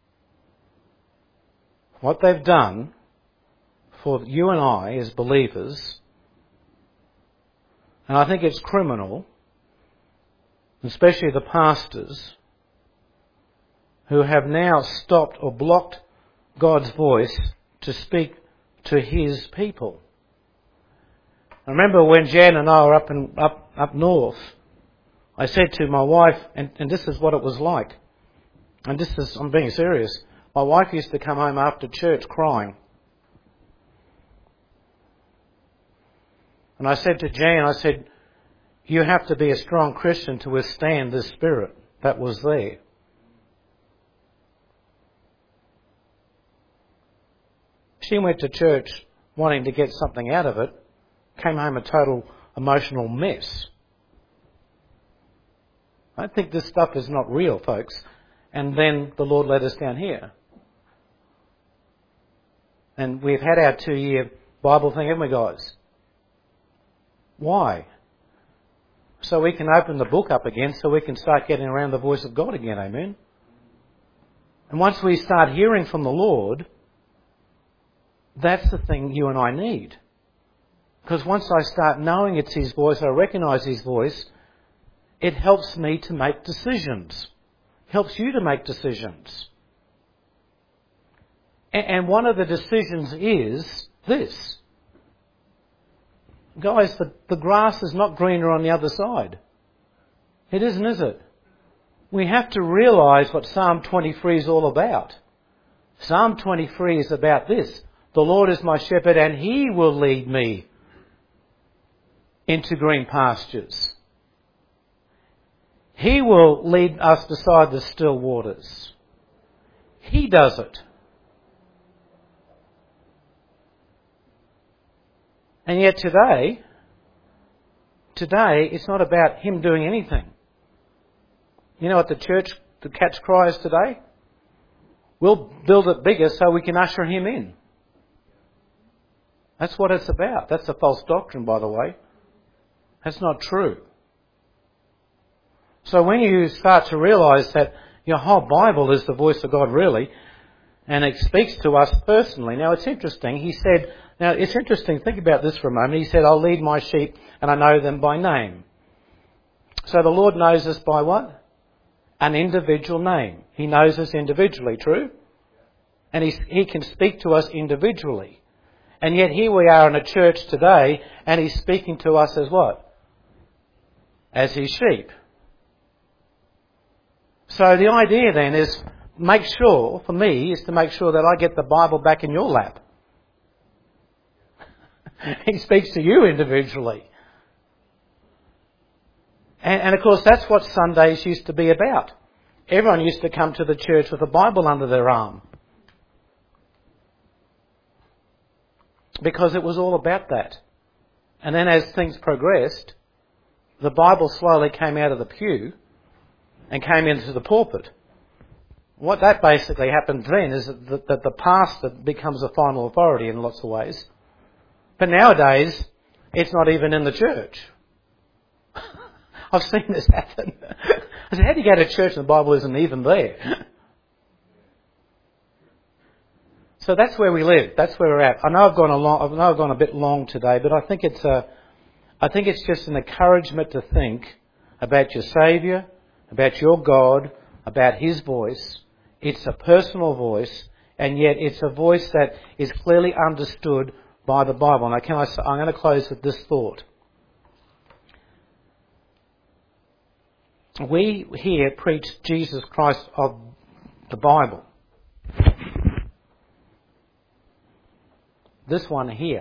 What they've done for you and I as believers, and I think it's criminal, especially the pastors, who have now stopped or blocked God's voice to speak to His people. I remember when Jan and I were up north, I said to my wife, and this is what it was like, and I'm being serious, my wife used to come home after church crying. And I said to Jan, you have to be a strong Christian to withstand this spirit that was there. She went to church wanting to get something out of it, came home a total emotional mess. I think this stuff is not real, folks. And then the Lord led us down here. And we've had our 2-year Bible thing, haven't we, guys? Why? So we can open the book up again, so we can start getting around the voice of God again, amen? And once we start hearing from the Lord, that's the thing you and I need. Because once I start knowing it's His voice, I recognise His voice, it helps me to make decisions. It helps you to make decisions. And one of the decisions is this. Guys, the grass is not greener on the other side. It isn't, is it? We have to realise what Psalm 23 is all about. Psalm 23 is about this. The Lord is my shepherd and He will lead me into green pastures. He will lead us beside the still waters. He does it. And yet today, it's not about Him doing anything. You know what the cat's cry is today? We'll build it bigger so we can usher Him in. That's what it's about. That's a false doctrine, by the way. That's not true. So when you start to realise that your whole Bible is the voice of God really, and it speaks to us personally. Now it's interesting, think about this for a moment. He said, I'll lead my sheep and I know them by name. So the Lord knows us by what? An individual name. He knows us individually, true? And He can speak to us individually. And yet here we are in a church today and He's speaking to us as what? As His sheep. So the idea then is to make sure that I get the Bible back in your lap. He speaks to you individually. And of course that's what Sundays used to be about. Everyone used to come to the church with a Bible under their arm. Because it was all about that. And then as things progressed, the Bible slowly came out of the pew and came into the pulpit. What that basically happens then is that the pastor becomes the final authority in lots of ways. But nowadays, it's not even in the church. I've seen this happen. I said, how do you go to church and the Bible isn't even there? So that's where we live. That's where we're at. I know I've gone a bit long today, but I think it's just an encouragement to think about your Saviour, about your God, about His voice. It's a personal voice, and yet it's a voice that is clearly understood by the Bible. Now, I'm going to close with this thought. We here preach Jesus Christ of the Bible. this one here.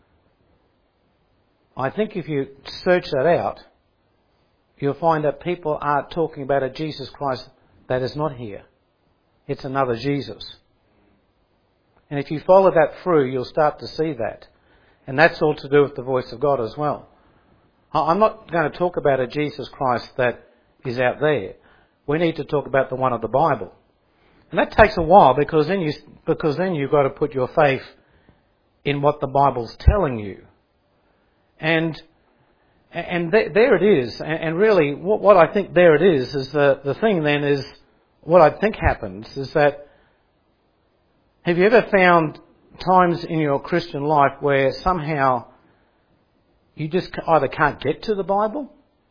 I think if you search that out, you'll find that people are talking about a Jesus Christ that is not here. It's another Jesus. And if you follow that through, you'll start to see that. And that's all to do with the voice of God as well. I'm not going to talk about a Jesus Christ that is out there. We need to talk about the one of the Bible. And that takes a while because then you've got to put your faith in what the Bible's telling you. And there it is. And really, what I think there it is the thing then is, what I think happens is that, have you ever found times in your Christian life where somehow you just either can't get to the Bible,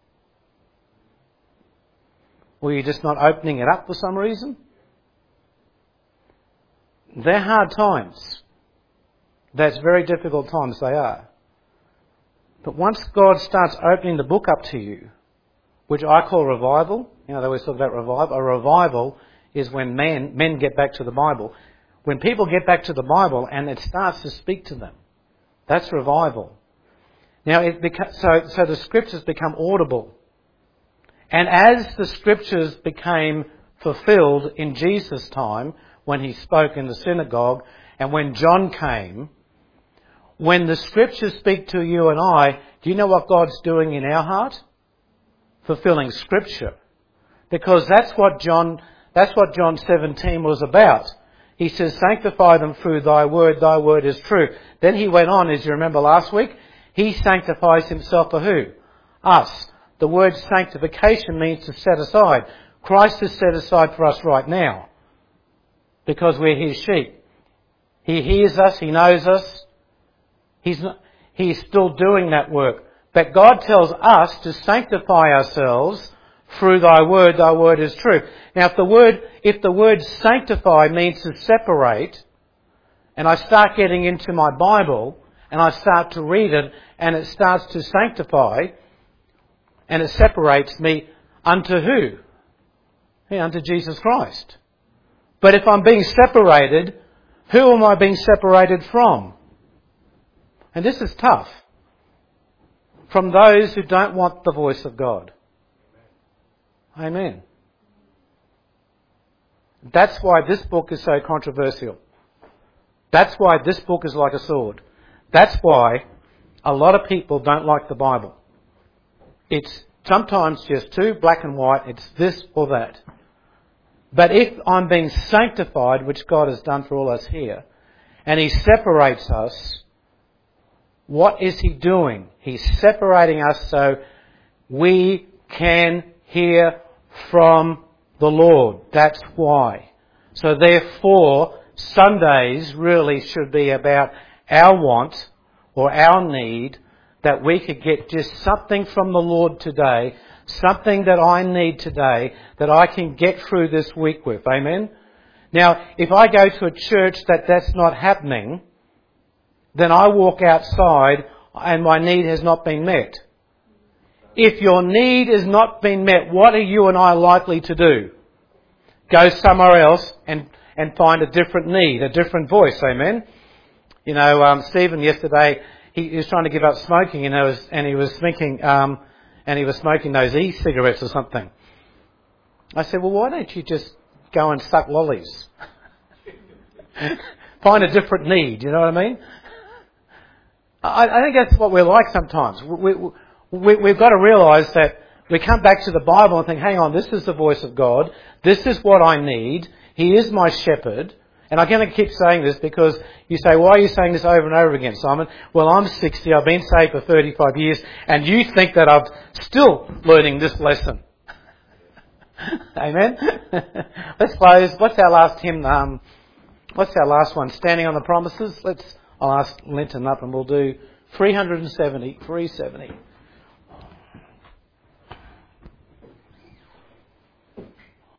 or you're just not opening it up for some reason? They're hard times. That's very difficult times, they are. But once God starts opening the book up to you, which I call revival, they always talk about revival. A revival is when men get back to the Bible. When people get back to the Bible and it starts to speak to them, that's revival. Now, so the Scriptures become audible. And as the Scriptures became fulfilled in Jesus' time, when he spoke in the synagogue, and when John came, when the Scriptures speak to you and I, do you know what God's doing in our heart? Fulfilling Scripture. Because that's what John 17 was about. He says, sanctify them through thy word is true. Then he went on, as you remember last week, he sanctifies himself for who? Us. The word sanctification means to set aside. Christ is set aside for us right now. Because we're his sheep. He hears us, he knows us. He's still doing that work. But God tells us to sanctify ourselves through thy word is true. Now if the word sanctify means to separate, and I start getting into my Bible, and I start to read it, and it starts to sanctify, and it separates me unto who? Yeah, unto Jesus Christ. But if I'm being separated, who am I being separated from? And this is tough. From those who don't want the voice of God. Amen. That's why this book is so controversial. That's why this book is like a sword. That's why a lot of people don't like the Bible. It's sometimes just too black and white. It's this or that. But if I'm being sanctified, which God has done for all us here, and he separates us, what is he doing? He's separating us so we can hear from the Lord. That's why. So therefore, Sundays really should be about our want or our need, that we could get just something from the Lord today, something that I need today, that I can get through this week with. Amen? Now, if I go to a church that's not happening, then I walk outside and my need has not been met. If your need has not been met, what are you and I likely to do? Go somewhere else and find a different need, a different voice. Amen? Stephen yesterday, he was trying to give up smoking and he was smoking those e-cigarettes or something. I said, well, why don't you just go and suck lollies? Find a different need, you know what I mean? I think that's what we're like sometimes. We've got to realise that we come back to the Bible and think, hang on, this is the voice of God. This is what I need. He is my shepherd. And I'm going to keep saying this because you say, why are you saying this over and over again, Simon? Well, I'm 60, I've been saved for 35 years, and you think that I'm still learning this lesson. Amen? Let's close. What's our last hymn? What's our last one? Standing on the Promises? I'll ask Linton up and we'll do 370.